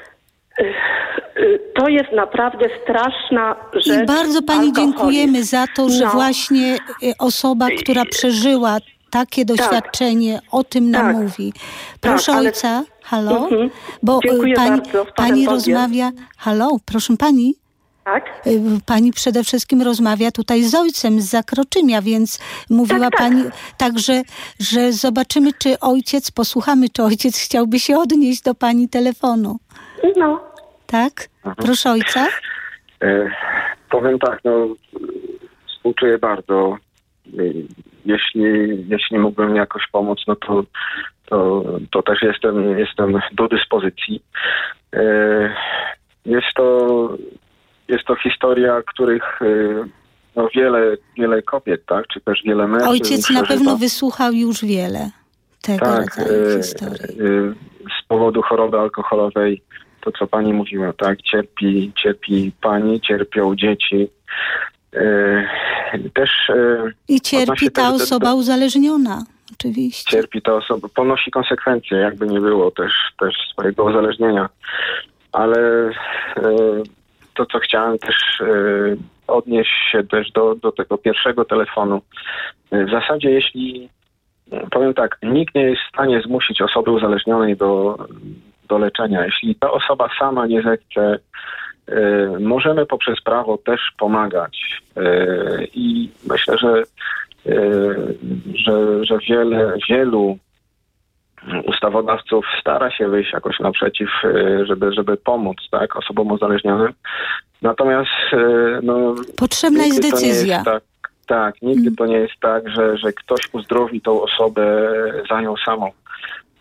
To jest naprawdę straszna rzecz. I bardzo pani alkoholizm. dziękujemy za to, że no. właśnie osoba, która przeżyła takie doświadczenie, tak. o tym nam tak. mówi. Proszę tak, ale... ojca, halo, mhm. bo Dziękuję pani, bardzo, pani rozmawia, halo, proszę pani. Tak? Pani przede wszystkim rozmawia tutaj z ojcem z Zakroczymia, więc mówiła tak, tak. pani także, że zobaczymy, czy ojciec, posłuchamy, czy ojciec chciałby się odnieść do pani telefonu. No. Tak? Proszę ojca. E, powiem tak, no współczuję bardzo. Jeśli, jeśli mógłbym jakoś pomóc, no to, to, to też jestem, jestem do dyspozycji. E, jest to jest to historia, których no, wiele, wiele kobiet, tak, czy też wiele mężczyzn. Ojciec przeżywa. na pewno wysłuchał już wiele tego tak, rodzaju e, historii. E, z powodu choroby alkoholowej, to co pani mówiła, tak, cierpi, cierpi pani, cierpią dzieci. E, też e, I cierpi ta tego, osoba to, uzależniona, oczywiście. Cierpi ta osoba, ponosi konsekwencje, jakby nie było też, też swojego uzależnienia. Ale e, to, co chciałem też e, odnieść się też do, do tego pierwszego telefonu. W zasadzie, jeśli, powiem tak, nikt nie jest w stanie zmusić osoby uzależnionej do, do leczenia. Jeśli ta osoba sama nie zechce, e, możemy poprzez prawo też pomagać. E, I myślę, że, e, że, że wiele, wielu ustawodawców stara się wyjść jakoś naprzeciw, żeby, żeby pomóc, tak, osobom uzależnionym. Natomiast no, potrzebna jest decyzja. Jest tak, tak, nigdy mm. to nie jest tak, że, że ktoś uzdrowi tą osobę za nią samą.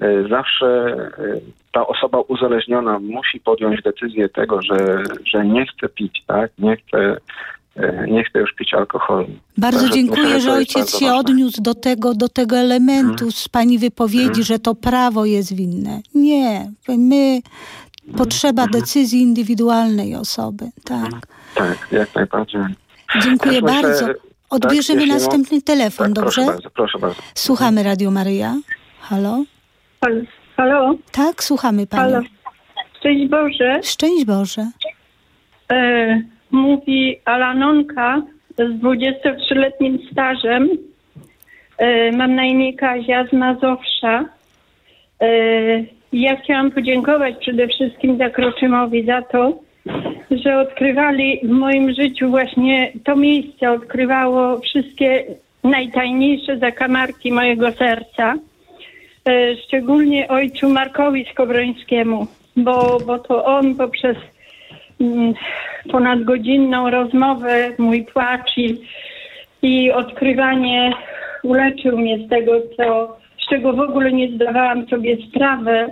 zawsze ta osoba uzależniona musi podjąć decyzję tego, że, że nie chce pić, tak? Nie chce, nie chce już pić alkoholu. Bardzo Także dziękuję, myślę, że ojciec się ważne. odniósł do tego, do tego elementu hmm. z pani wypowiedzi, hmm. że to prawo jest winne. Nie, my potrzeba hmm. decyzji indywidualnej osoby, tak. Tak, jak najbardziej. Dziękuję Też bardzo. Myślę, Odbierzemy tak, następny mam... telefon, tak, dobrze? Proszę bardzo, proszę bardzo. Słuchamy Radio Maryja. Halo? Halo? Tak, słuchamy Panią. Halo. Szczęść Boże. Szczęść Boże. E, mówi Alanonka z dwudziestotrzyletnim stażem. E, mam na imię Kazia z Mazowsza. E, ja chciałam podziękować przede wszystkim Zakroczymowi za to, że odkrywali w moim życiu właśnie to miejsce, odkrywało wszystkie najtajniejsze zakamarki mojego serca. E, szczególnie ojcu Markowi Skowrońskiemu, bo, bo to on poprzez mm, ponadgodzinną rozmowę, mój płacz i, i odkrywanie uleczył mnie z tego, co, z czego w ogóle nie zdawałam sobie sprawy,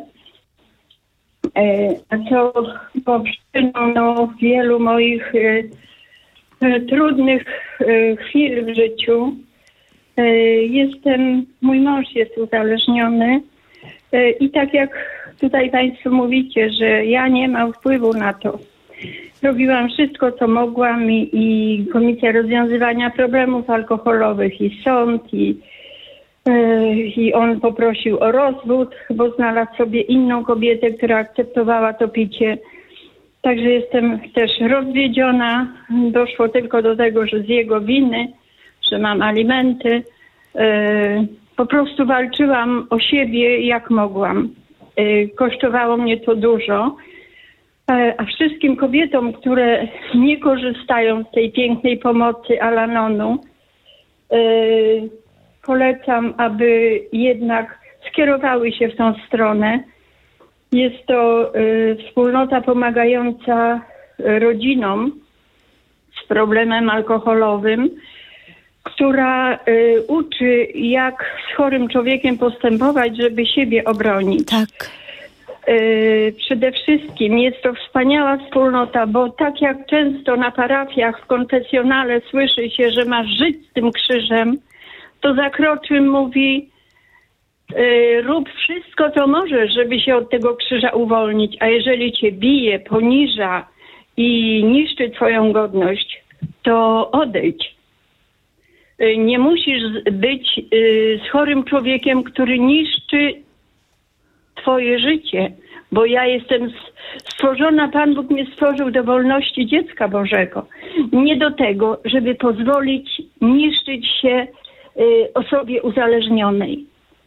e, a co było przyczyną no, wielu moich e, e, trudnych e, chwil w życiu. Jestem, mój mąż jest uzależniony i tak jak tutaj Państwo mówicie, że ja nie mam wpływu na to. Robiłam wszystko, co mogłam i, i Komisja Rozwiązywania Problemów Alkoholowych i sąd i, i on poprosił o rozwód, bo znalazł sobie inną kobietę, która akceptowała to picie. Także jestem też rozwiedziona. Doszło tylko do tego, że z jego winy, że mam alimenty. Po prostu walczyłam o siebie jak mogłam. Kosztowało mnie to dużo. A wszystkim kobietom, które nie korzystają z tej pięknej pomocy Al-Anonu, polecam, aby jednak skierowały się w tą stronę. Jest to wspólnota pomagająca rodzinom z problemem alkoholowym, która y, uczy, jak z chorym człowiekiem postępować, żeby siebie obronić. Tak. Y, przede wszystkim jest to wspaniała wspólnota, bo tak jak często na parafiach w konfesjonale słyszy się, że masz żyć z tym krzyżem, to Zakroczym mówi, y, rób wszystko, co możesz, żeby się od tego krzyża uwolnić, a jeżeli cię bije, poniża i niszczy twoją godność, to odejdź. Nie musisz być z chorym człowiekiem, który niszczy twoje życie, bo ja jestem stworzona, Pan Bóg mnie stworzył do wolności dziecka Bożego. Nie do tego, żeby pozwolić niszczyć się osobie uzależnionej.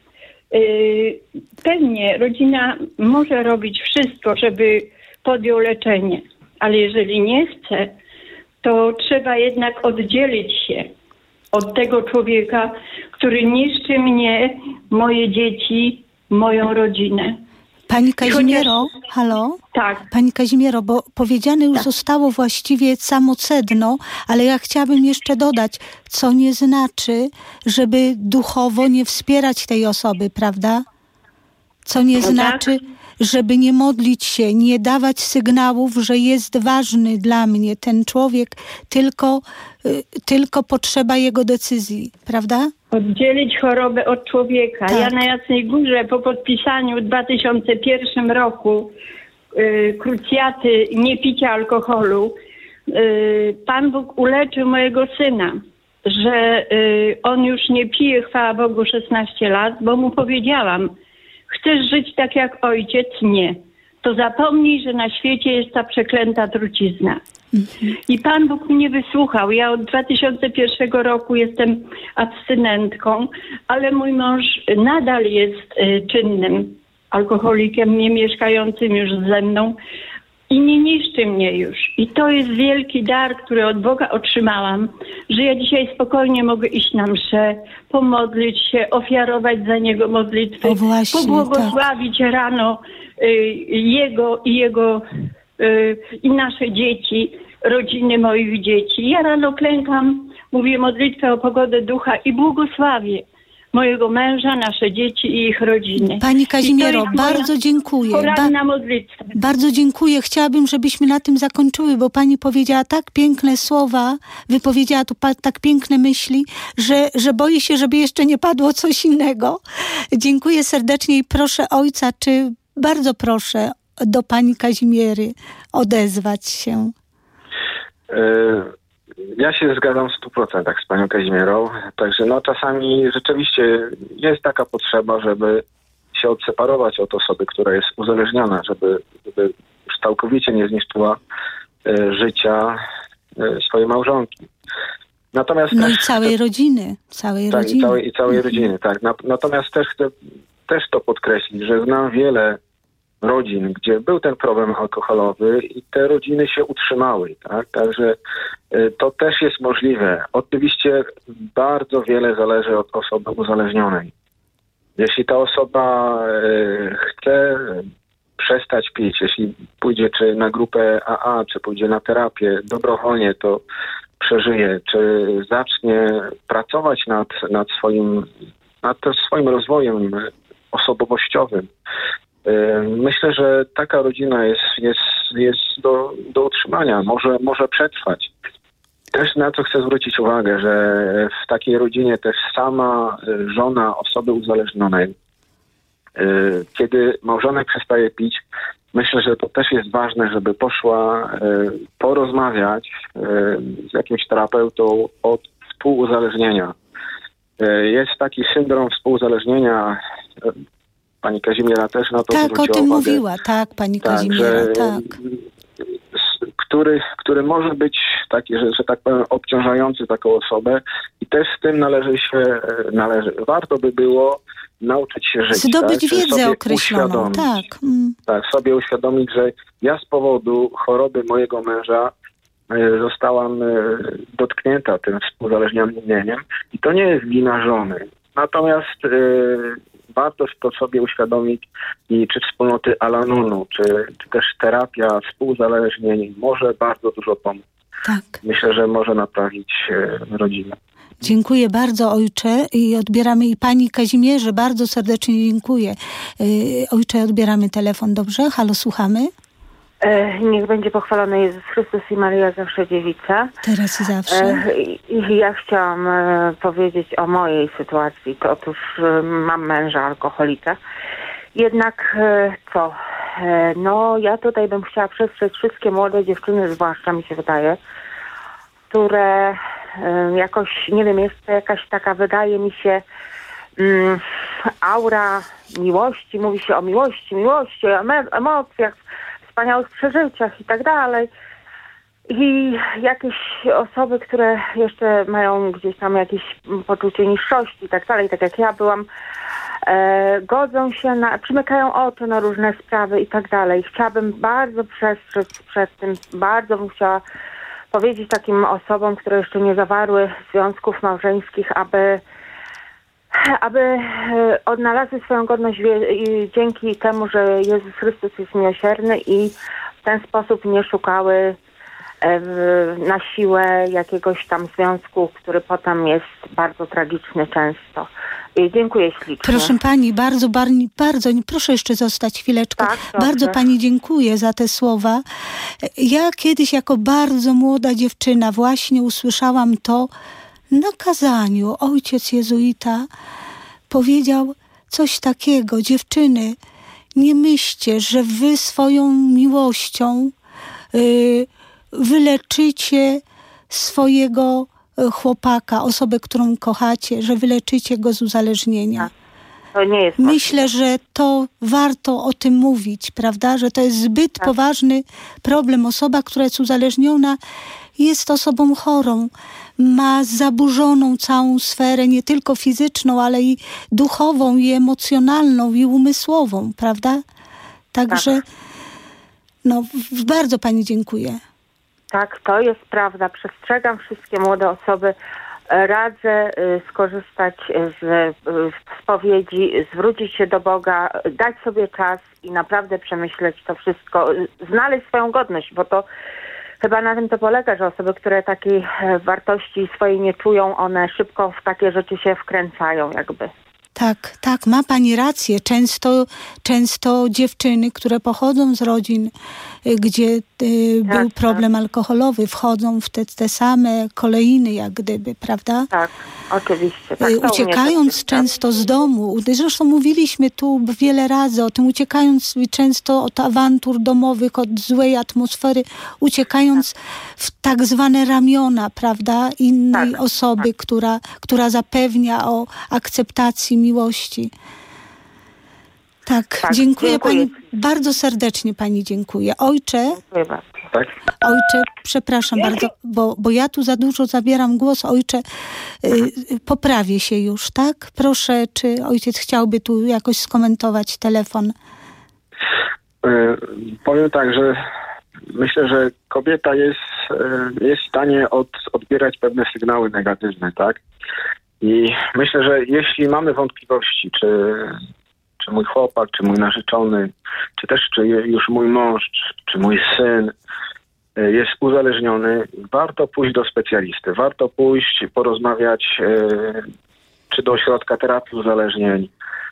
Pewnie rodzina może robić wszystko, żeby podjął leczenie, ale jeżeli nie chce, to trzeba jednak oddzielić się od tego człowieka, który niszczy mnie, moje dzieci, moją rodzinę. Pani Kazimiero, chociaż... halo? Tak. Pani Kazimiero, bo powiedziane już tak. zostało właściwie samo sedno, ale ja chciałabym jeszcze dodać, co nie znaczy, żeby duchowo nie wspierać tej osoby, prawda? Co nie no znaczy, tak. żeby nie modlić się, nie dawać sygnałów, że jest ważny dla mnie ten człowiek, tylko, y, tylko potrzeba jego decyzji, prawda? Oddzielić chorobę od człowieka. Tak. Ja na Jasnej Górze po podpisaniu w dwa tysiące pierwszym roku y, krucjaty niepicia alkoholu, y, Pan Bóg uleczył mojego syna, że y, on już nie pije, chwała Bogu, szesnaście lat, bo mu powiedziałam, chcesz żyć tak jak ojciec? Nie. To zapomnij, że na świecie jest ta przeklęta trucizna. Mhm. I Pan Bóg mnie wysłuchał. Ja od dwa tysiące pierwszego roku jestem abstynentką, ale mój mąż nadal jest y, czynnym alkoholikiem, nie mieszkającym już ze mną i nie niszczy mnie już. I to jest wielki dar, który od Boga otrzymałam, że ja dzisiaj spokojnie mogę iść na mszę, pomodlić się, ofiarować za niego modlitwy, o właśnie, pobłogosławić tak. rano y, jego i jego y, i nasze dzieci, rodziny moich dzieci. Ja rano klękam, mówię modlitwę o pogodę ducha i błogosławię. mojego męża, nasze dzieci i ich rodziny. Pani Kazimiero, bardzo dziękuję. Poranna modlitwa. Bardzo dziękuję. Chciałabym, żebyśmy na tym zakończyły, bo pani powiedziała tak piękne słowa, wypowiedziała tu pa- tak piękne myśli, że, że boję się, żeby jeszcze nie padło coś innego. Dziękuję serdecznie i proszę ojca, czy bardzo proszę do pani Kazimiery odezwać się. Ja się zgadzam w stu procentach z panią Kazimierą, także no czasami rzeczywiście jest taka potrzeba, żeby się odseparować od osoby, która jest uzależniona, żeby, żeby już całkowicie nie zniszczyła e, życia e, swojej małżonki. Natomiast no też, i całej rodziny. Całej tak, rodziny. I całej, i całej mhm. rodziny, tak. Na, natomiast też chcę też to podkreślić, że znam wiele rodzin, gdzie był ten problem alkoholowy i te rodziny się utrzymały, tak? Także y, to też jest możliwe. Oczywiście bardzo wiele zależy od osoby uzależnionej. Jeśli ta osoba y, chce przestać pić, jeśli pójdzie czy na grupę A A, czy pójdzie na terapię dobrowolnie, to przeżyje, czy zacznie pracować nad, nad swoim, nad swoim rozwojem osobowościowym. Myślę, że taka rodzina jest, jest, jest do, do utrzymania, może, może przetrwać. Też na co chcę zwrócić uwagę, że w takiej rodzinie też sama żona osoby uzależnionej, kiedy małżonek przestaje pić, myślę, że to też jest ważne, żeby poszła porozmawiać z jakimś terapeutą od współuzależnienia. Jest taki syndrom współuzależnienia. Pani Kazimiera też na to tak, zwróciła o tym uwagę. mówiła, tak, pani tak, Kazimiera, że, tak. Który, który może być taki, że, że tak powiem, obciążający taką osobę i też z tym należy się, należy, warto by było nauczyć się żyć. Zdobyć tak? wiedzę określoną, tak. Mm. Tak, sobie uświadomić, że ja z powodu choroby mojego męża zostałam dotknięta tym współuzależnieniem i to nie jest wina żony. Natomiast yy, warto to sobie uświadomić i czy wspólnoty Al-Anonu, czy, czy też terapia współuzależnień może bardzo dużo pomóc. Tak. Myślę, że może naprawić yy, rodzinę. Dziękuję bardzo, ojcze, i odbieramy i pani Kazimierze bardzo serdecznie dziękuję. Yy, ojcze, odbieramy telefon, dobrze? Halo, słuchamy? Niech będzie pochwalony Jezus Chrystus i Maryja zawsze dziewica. Teraz i zawsze. I ja chciałam powiedzieć o mojej sytuacji. To otóż mam męża alkoholika. Jednak co? No ja tutaj bym chciała przestrzec wszystkie młode dziewczyny, zwłaszcza mi się wydaje, które jakoś, nie wiem, jest to jakaś taka, wydaje mi się, um, aura miłości. Mówi się o miłości, miłości, o emocjach, wspaniałych przeżyciach i tak dalej. I jakieś osoby, które jeszcze mają gdzieś tam jakieś poczucie niższości i tak dalej, tak jak ja byłam, e, godzą się na, przymykają oczy na różne sprawy i tak dalej. Chciałabym bardzo przestrzec przed tym, bardzo bym chciała powiedzieć takim osobom, które jeszcze nie zawarły związków małżeńskich, aby aby odnalazły swoją godność dzięki temu, że Jezus Chrystus jest miłosierny i w ten sposób nie szukały na siłę jakiegoś tam związku, który potem jest bardzo tragiczny często. Dziękuję ślicznie. Proszę pani, bardzo, bardzo, bardzo, proszę jeszcze zostać chwileczkę. Tak, bardzo pani dziękuję za te słowa. Ja kiedyś jako bardzo młoda dziewczyna właśnie usłyszałam to na kazaniu. Ojciec jezuita powiedział coś takiego: dziewczyny, nie myślcie, że wy swoją miłością yy, wyleczycie swojego chłopaka, osobę, którą kochacie, że wyleczycie go z uzależnienia. To nie jest Myślę, że to warto o tym mówić, prawda? Że to jest zbyt tak. poważny problem. Osoba, która jest uzależniona, jest osobą chorą. Ma zaburzoną całą sferę, nie tylko fizyczną, ale i duchową, i emocjonalną, i umysłową, prawda? Także tak. no, bardzo pani dziękuję. Tak, to jest prawda. Przestrzegam wszystkie młode osoby. Radzę skorzystać z spowiedzi, zwrócić się do Boga, dać sobie czas i naprawdę przemyśleć to wszystko, znaleźć swoją godność, bo to chyba na tym to polega, że osoby, które takiej wartości swojej nie czują, one szybko w takie rzeczy się wkręcają jakby. Tak, tak, ma pani rację. Często, często dziewczyny, które pochodzą z rodzin, gdzie y, Tak, był problem alkoholowy, wchodzą w te, te same kolejny, jak gdyby, prawda? Tak, oczywiście. Tak, Y, to u mnie uciekając też jest, często z domu, zresztą mówiliśmy tu wiele razy o tym, uciekając często od awantur domowych, od złej atmosfery, uciekając w tak zwane ramiona, prawda, innej Tak, osoby, tak. która, która zapewnia o akceptacji, miłości. Tak, Tak, dziękuję, dziękuję pani, ci. bardzo serdecznie pani dziękuję. Ojcze, Dziękuję bardzo. Tak? ojcze, przepraszam bardzo, bo, bo ja tu za dużo zabieram głos. Ojcze, y, y, poprawię się już, tak? Proszę, czy ojciec chciałby tu jakoś skomentować telefon? Y, powiem tak, że myślę, że kobieta jest, y, jest w stanie od, odbierać pewne sygnały negatywne, tak? I myślę, że jeśli mamy wątpliwości, czy, czy mój chłopak, czy mój narzeczony, czy też czy już mój mąż, czy, czy mój syn y, jest uzależniony, warto pójść do specjalisty, warto pójść, porozmawiać y, czy do ośrodka terapii uzależnień,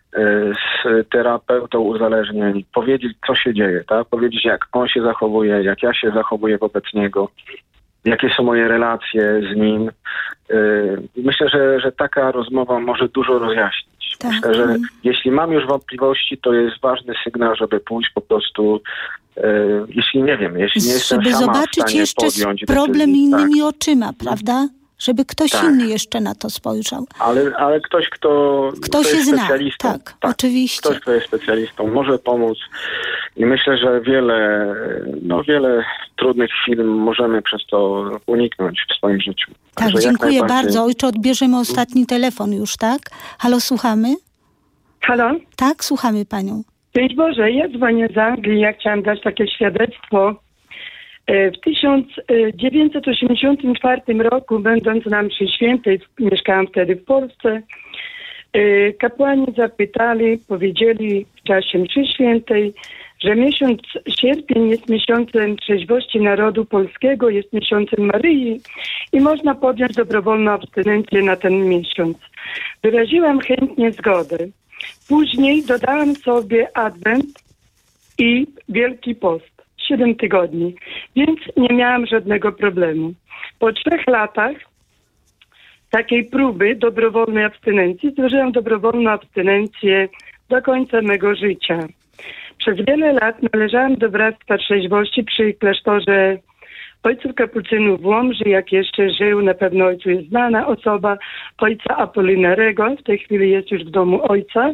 z terapeutą uzależnień, powiedzieć, co się dzieje, tak? Powiedzieć, jak on się zachowuje, jak ja się zachowuję wobec niego, jakie są moje relacje z nim. Myślę, że, że taka rozmowa może dużo rozjaśnić. Tak. Myślę, że jeśli mam już wątpliwości, to jest ważny sygnał, żeby pójść po prostu, jeśli nie wiem, jeśli nie jestem Żeby sama w zobaczyć stanie jeszcze podjąć problem decyzji, innymi tak. oczyma, prawda? Żeby ktoś Tak. inny jeszcze na to spojrzał. Ale, ale ktoś, kto, Kto się jest zna, specjalistą. tak, oczywiście. Ktoś, kto jest specjalistą, może pomóc. I myślę, że wiele, no wiele trudnych chwil możemy przez to uniknąć w swoim życiu. Tak, Także jak dziękuję najbardziej. bardzo. Ojcze, odbierzemy ostatni telefon już, tak? Halo, słuchamy? Halo? Tak, słuchamy panią. Szczęść Boże, ja dzwonię z Anglii. Ja chciałam dać takie świadectwo. W tysiąc dziewięćset osiemdziesiątym czwartym roku, będąc na mszy świętej, mieszkałam wtedy w Polsce, kapłani zapytali, powiedzieli w czasie mszy świętej, że miesiąc sierpień jest miesiącem trzeźwości narodu polskiego, jest miesiącem Maryi i można podjąć dobrowolną abstynencję na ten miesiąc. Wyraziłam chętnie zgodę. Później dodałam sobie Adwent i Wielki Post. Siedem tygodni, więc nie miałam żadnego problemu. Po trzech latach takiej próby dobrowolnej abstynencji złożyłam dobrowolną abstynencję do końca mego życia. Przez wiele lat należałam do Bractwa Trzeźwości przy klasztorze ojców kapucynów w Łomży, jak jeszcze żył, na pewno ojcu jest znana osoba, ojca Apolinarego, w tej chwili jest już w domu ojca.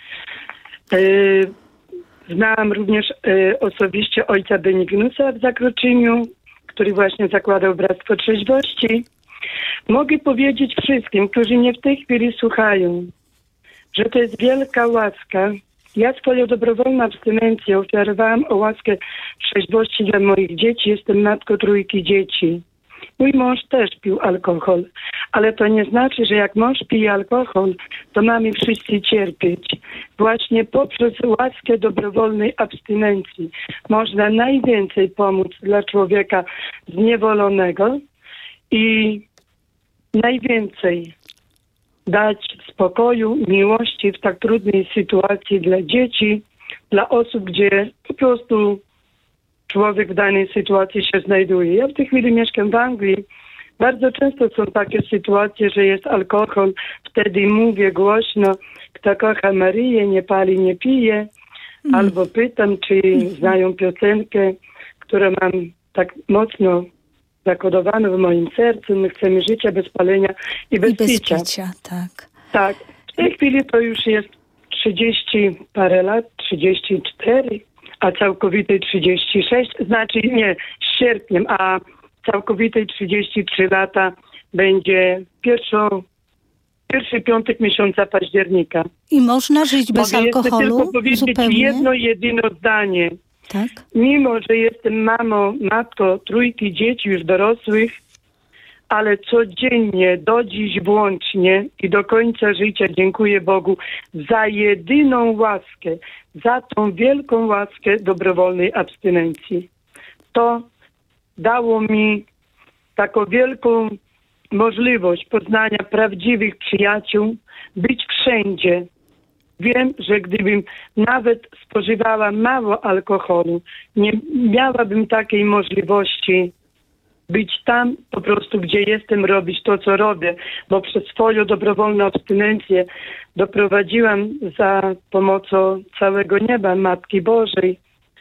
Yy, Znałam również y, osobiście ojca Benignusa w Zakroczymiu, który właśnie zakładał Bractwo Trzeźwości. Mogę powiedzieć wszystkim, którzy mnie w tej chwili słuchają, że to jest wielka łaska. Ja swoją dobrowolną abstynencję ofiarowałam o łaskę trzeźwości dla moich dzieci. Jestem matką trójki dzieci. Mój mąż też pił alkohol, ale to nie znaczy, że jak mąż pije alkohol, to mamy wszyscy cierpieć. Właśnie poprzez łaskę dobrowolnej abstynencji można najwięcej pomóc dla człowieka zniewolonego i najwięcej dać spokoju, miłości w tak trudnej sytuacji dla dzieci, dla osób, gdzie po prostu człowiek w danej sytuacji się znajduje. Ja w tej chwili mieszkam w Anglii. Bardzo często są takie sytuacje, że jest alkohol. Wtedy mówię głośno, kto kocha Maryję, nie pali, nie pije. Mm. Albo pytam, czy mm. znają piosenkę, którą mam tak mocno zakodowaną w moim sercu. My chcemy życia bez palenia i bez, I bez picia. picia. Tak. Tak. W tej chwili to już jest trzydzieści parę lat, trzydzieści cztery. A całkowitej trzydzieści sześć, znaczy nie, z sierpniem, a całkowitej trzydzieści trzy lata będzie pierwszą, pierwszy piątek miesiąca października. I można żyć bez Mogę alkoholu? jeszcze tylko powiedzieć Zupełnie? jedno, jedyne zdanie. Tak? Mimo, że jestem mamą, matką trójki dzieci już dorosłych, ale codziennie, do dziś włącznie i do końca życia dziękuję Bogu za jedyną łaskę, za tą wielką łaskę dobrowolnej abstynencji. To dało mi taką wielką możliwość poznania prawdziwych przyjaciół, być wszędzie. Wiem, że gdybym nawet spożywała mało alkoholu, nie miałabym takiej możliwości być tam po prostu, gdzie jestem, robić to, co robię, bo przez swoją dobrowolną abstynencję doprowadziłam za pomocą całego nieba Matki Bożej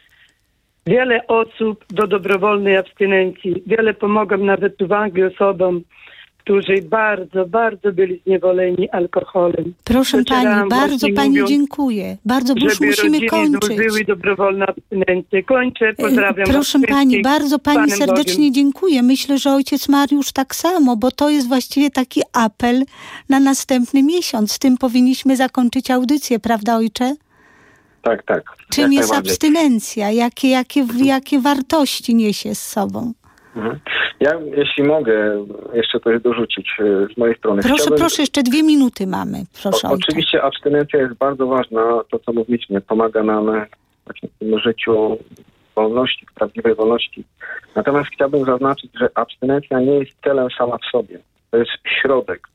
wiele osób do dobrowolnej abstynencji. Wiele pomogłam nawet tu w Anglii osobom, którzy bardzo, bardzo byli zniewoleni alkoholem. Proszę Pani, bardzo Pani mówiąc, dziękuję. Bardzo, bo już musimy kończyć. Żeby dobrowolna abstynencja. Kończę, pozdrawiam. Proszę Pani, bardzo Pani serdecznie Bogiem. dziękuję. Myślę, że ojciec Mariusz tak samo, bo to jest właściwie taki apel na następny miesiąc. Z tym powinniśmy zakończyć audycję, prawda ojcze? Tak, tak. Czym jest abstynencja? Jakie, jakie, jakie wartości niesie z sobą? Ja, jeśli mogę jeszcze coś dorzucić z mojej strony. Proszę, Chciałbym... proszę, jeszcze dwie minuty mamy. Proszę, o, oczywiście abstynencja jest bardzo ważna, to co mówiliśmy, pomaga nam właśnie w tym życiu wolności, prawdziwej wolności. Natomiast chciałbym zaznaczyć, że abstynencja nie jest celem sama w sobie. To jest środek.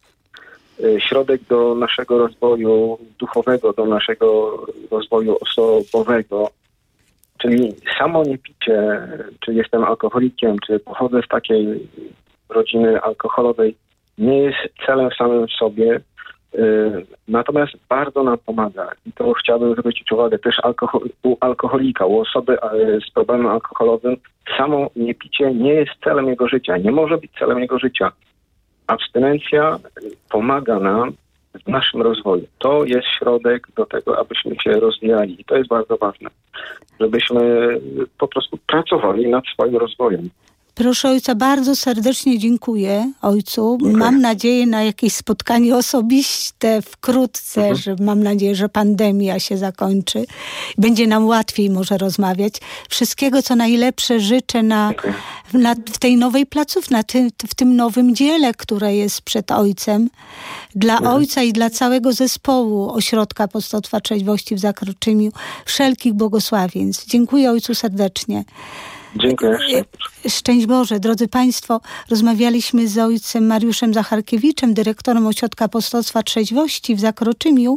Środek do naszego rozwoju duchowego, do naszego rozwoju osobowego. Czyli samo niepicie, czy jestem alkoholikiem, czy pochodzę z takiej rodziny alkoholowej, nie jest celem samym w sobie, yy, natomiast bardzo nam pomaga. I to chciałbym zwrócić uwagę też alkohol, u alkoholika, u osoby yy, z problemem alkoholowym. Samo niepicie nie jest celem jego życia, nie może być celem jego życia. Abstynencja pomaga nam w naszym rozwoju. To jest środek do tego, abyśmy się rozwijali. I to jest bardzo ważne, żebyśmy po prostu pracowali nad swoim rozwojem. Proszę ojca, bardzo serdecznie dziękuję ojcu. Okay. Mam nadzieję na jakieś spotkanie osobiste wkrótce, mhm. że mam nadzieję, że pandemia się zakończy. Będzie nam łatwiej może rozmawiać. Wszystkiego, co najlepsze życzę na, okay. na, w tej nowej placówce, na ty, w tym nowym dziele, które jest przed ojcem. Dla mhm. ojca i dla całego zespołu Ośrodka Apostolstwa Trzeźwości w Zakroczymiu wszelkich błogosławieństw. Dziękuję ojcu serdecznie. Dziękuję. Szczęść Boże. Drodzy Państwo, rozmawialiśmy z ojcem Mariuszem Zacharkiewiczem, dyrektorem Ośrodka Apostolstwa Trzeźwości w Zakroczymiu.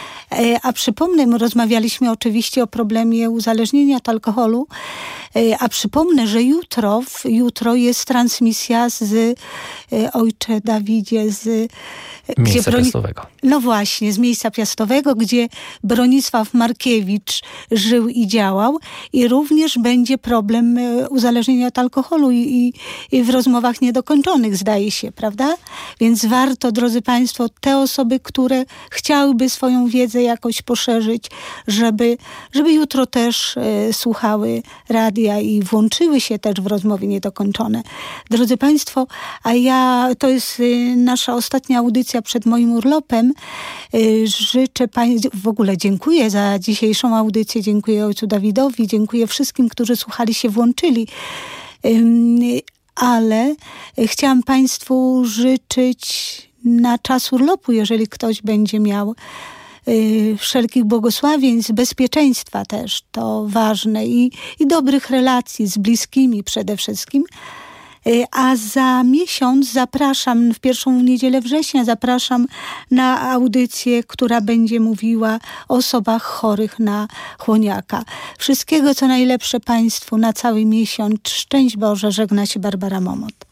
A przypomnę, rozmawialiśmy oczywiście o problemie uzależnienia od alkoholu, a przypomnę, że jutro, jutro jest transmisja z ojcze Dawidzie, z miejsca gdzie Broni... piastowego. No właśnie, z miejsca piastowego, gdzie Bronisław Markiewicz żył i działał i również będzie problem uzależnienia od alkoholu i, i, i w rozmowach niedokończonych, zdaje się, prawda? Więc warto, drodzy Państwo, te osoby, które chciałyby swoją wiedzę jakoś poszerzyć, żeby, żeby jutro też e, słuchały radia i włączyły się też w rozmowy niedokończone. Drodzy Państwo, a ja, to jest e, nasza ostatnia audycja przed moim urlopem. E, życzę Państwu, w ogóle dziękuję za dzisiejszą audycję, dziękuję ojcu Dawidowi, dziękuję wszystkim, którzy słuchali się, włączyli. E, ale chciałam Państwu życzyć na czas urlopu, jeżeli ktoś będzie miał wszelkich błogosławieństw, bezpieczeństwa też, to ważne i, i dobrych relacji z bliskimi przede wszystkim. A za miesiąc zapraszam, w pierwszą niedzielę września zapraszam na audycję, która będzie mówiła o osobach chorych na chłoniaka. Wszystkiego co najlepsze Państwu na cały miesiąc. Szczęść Boże, żegna się Barbara Momot.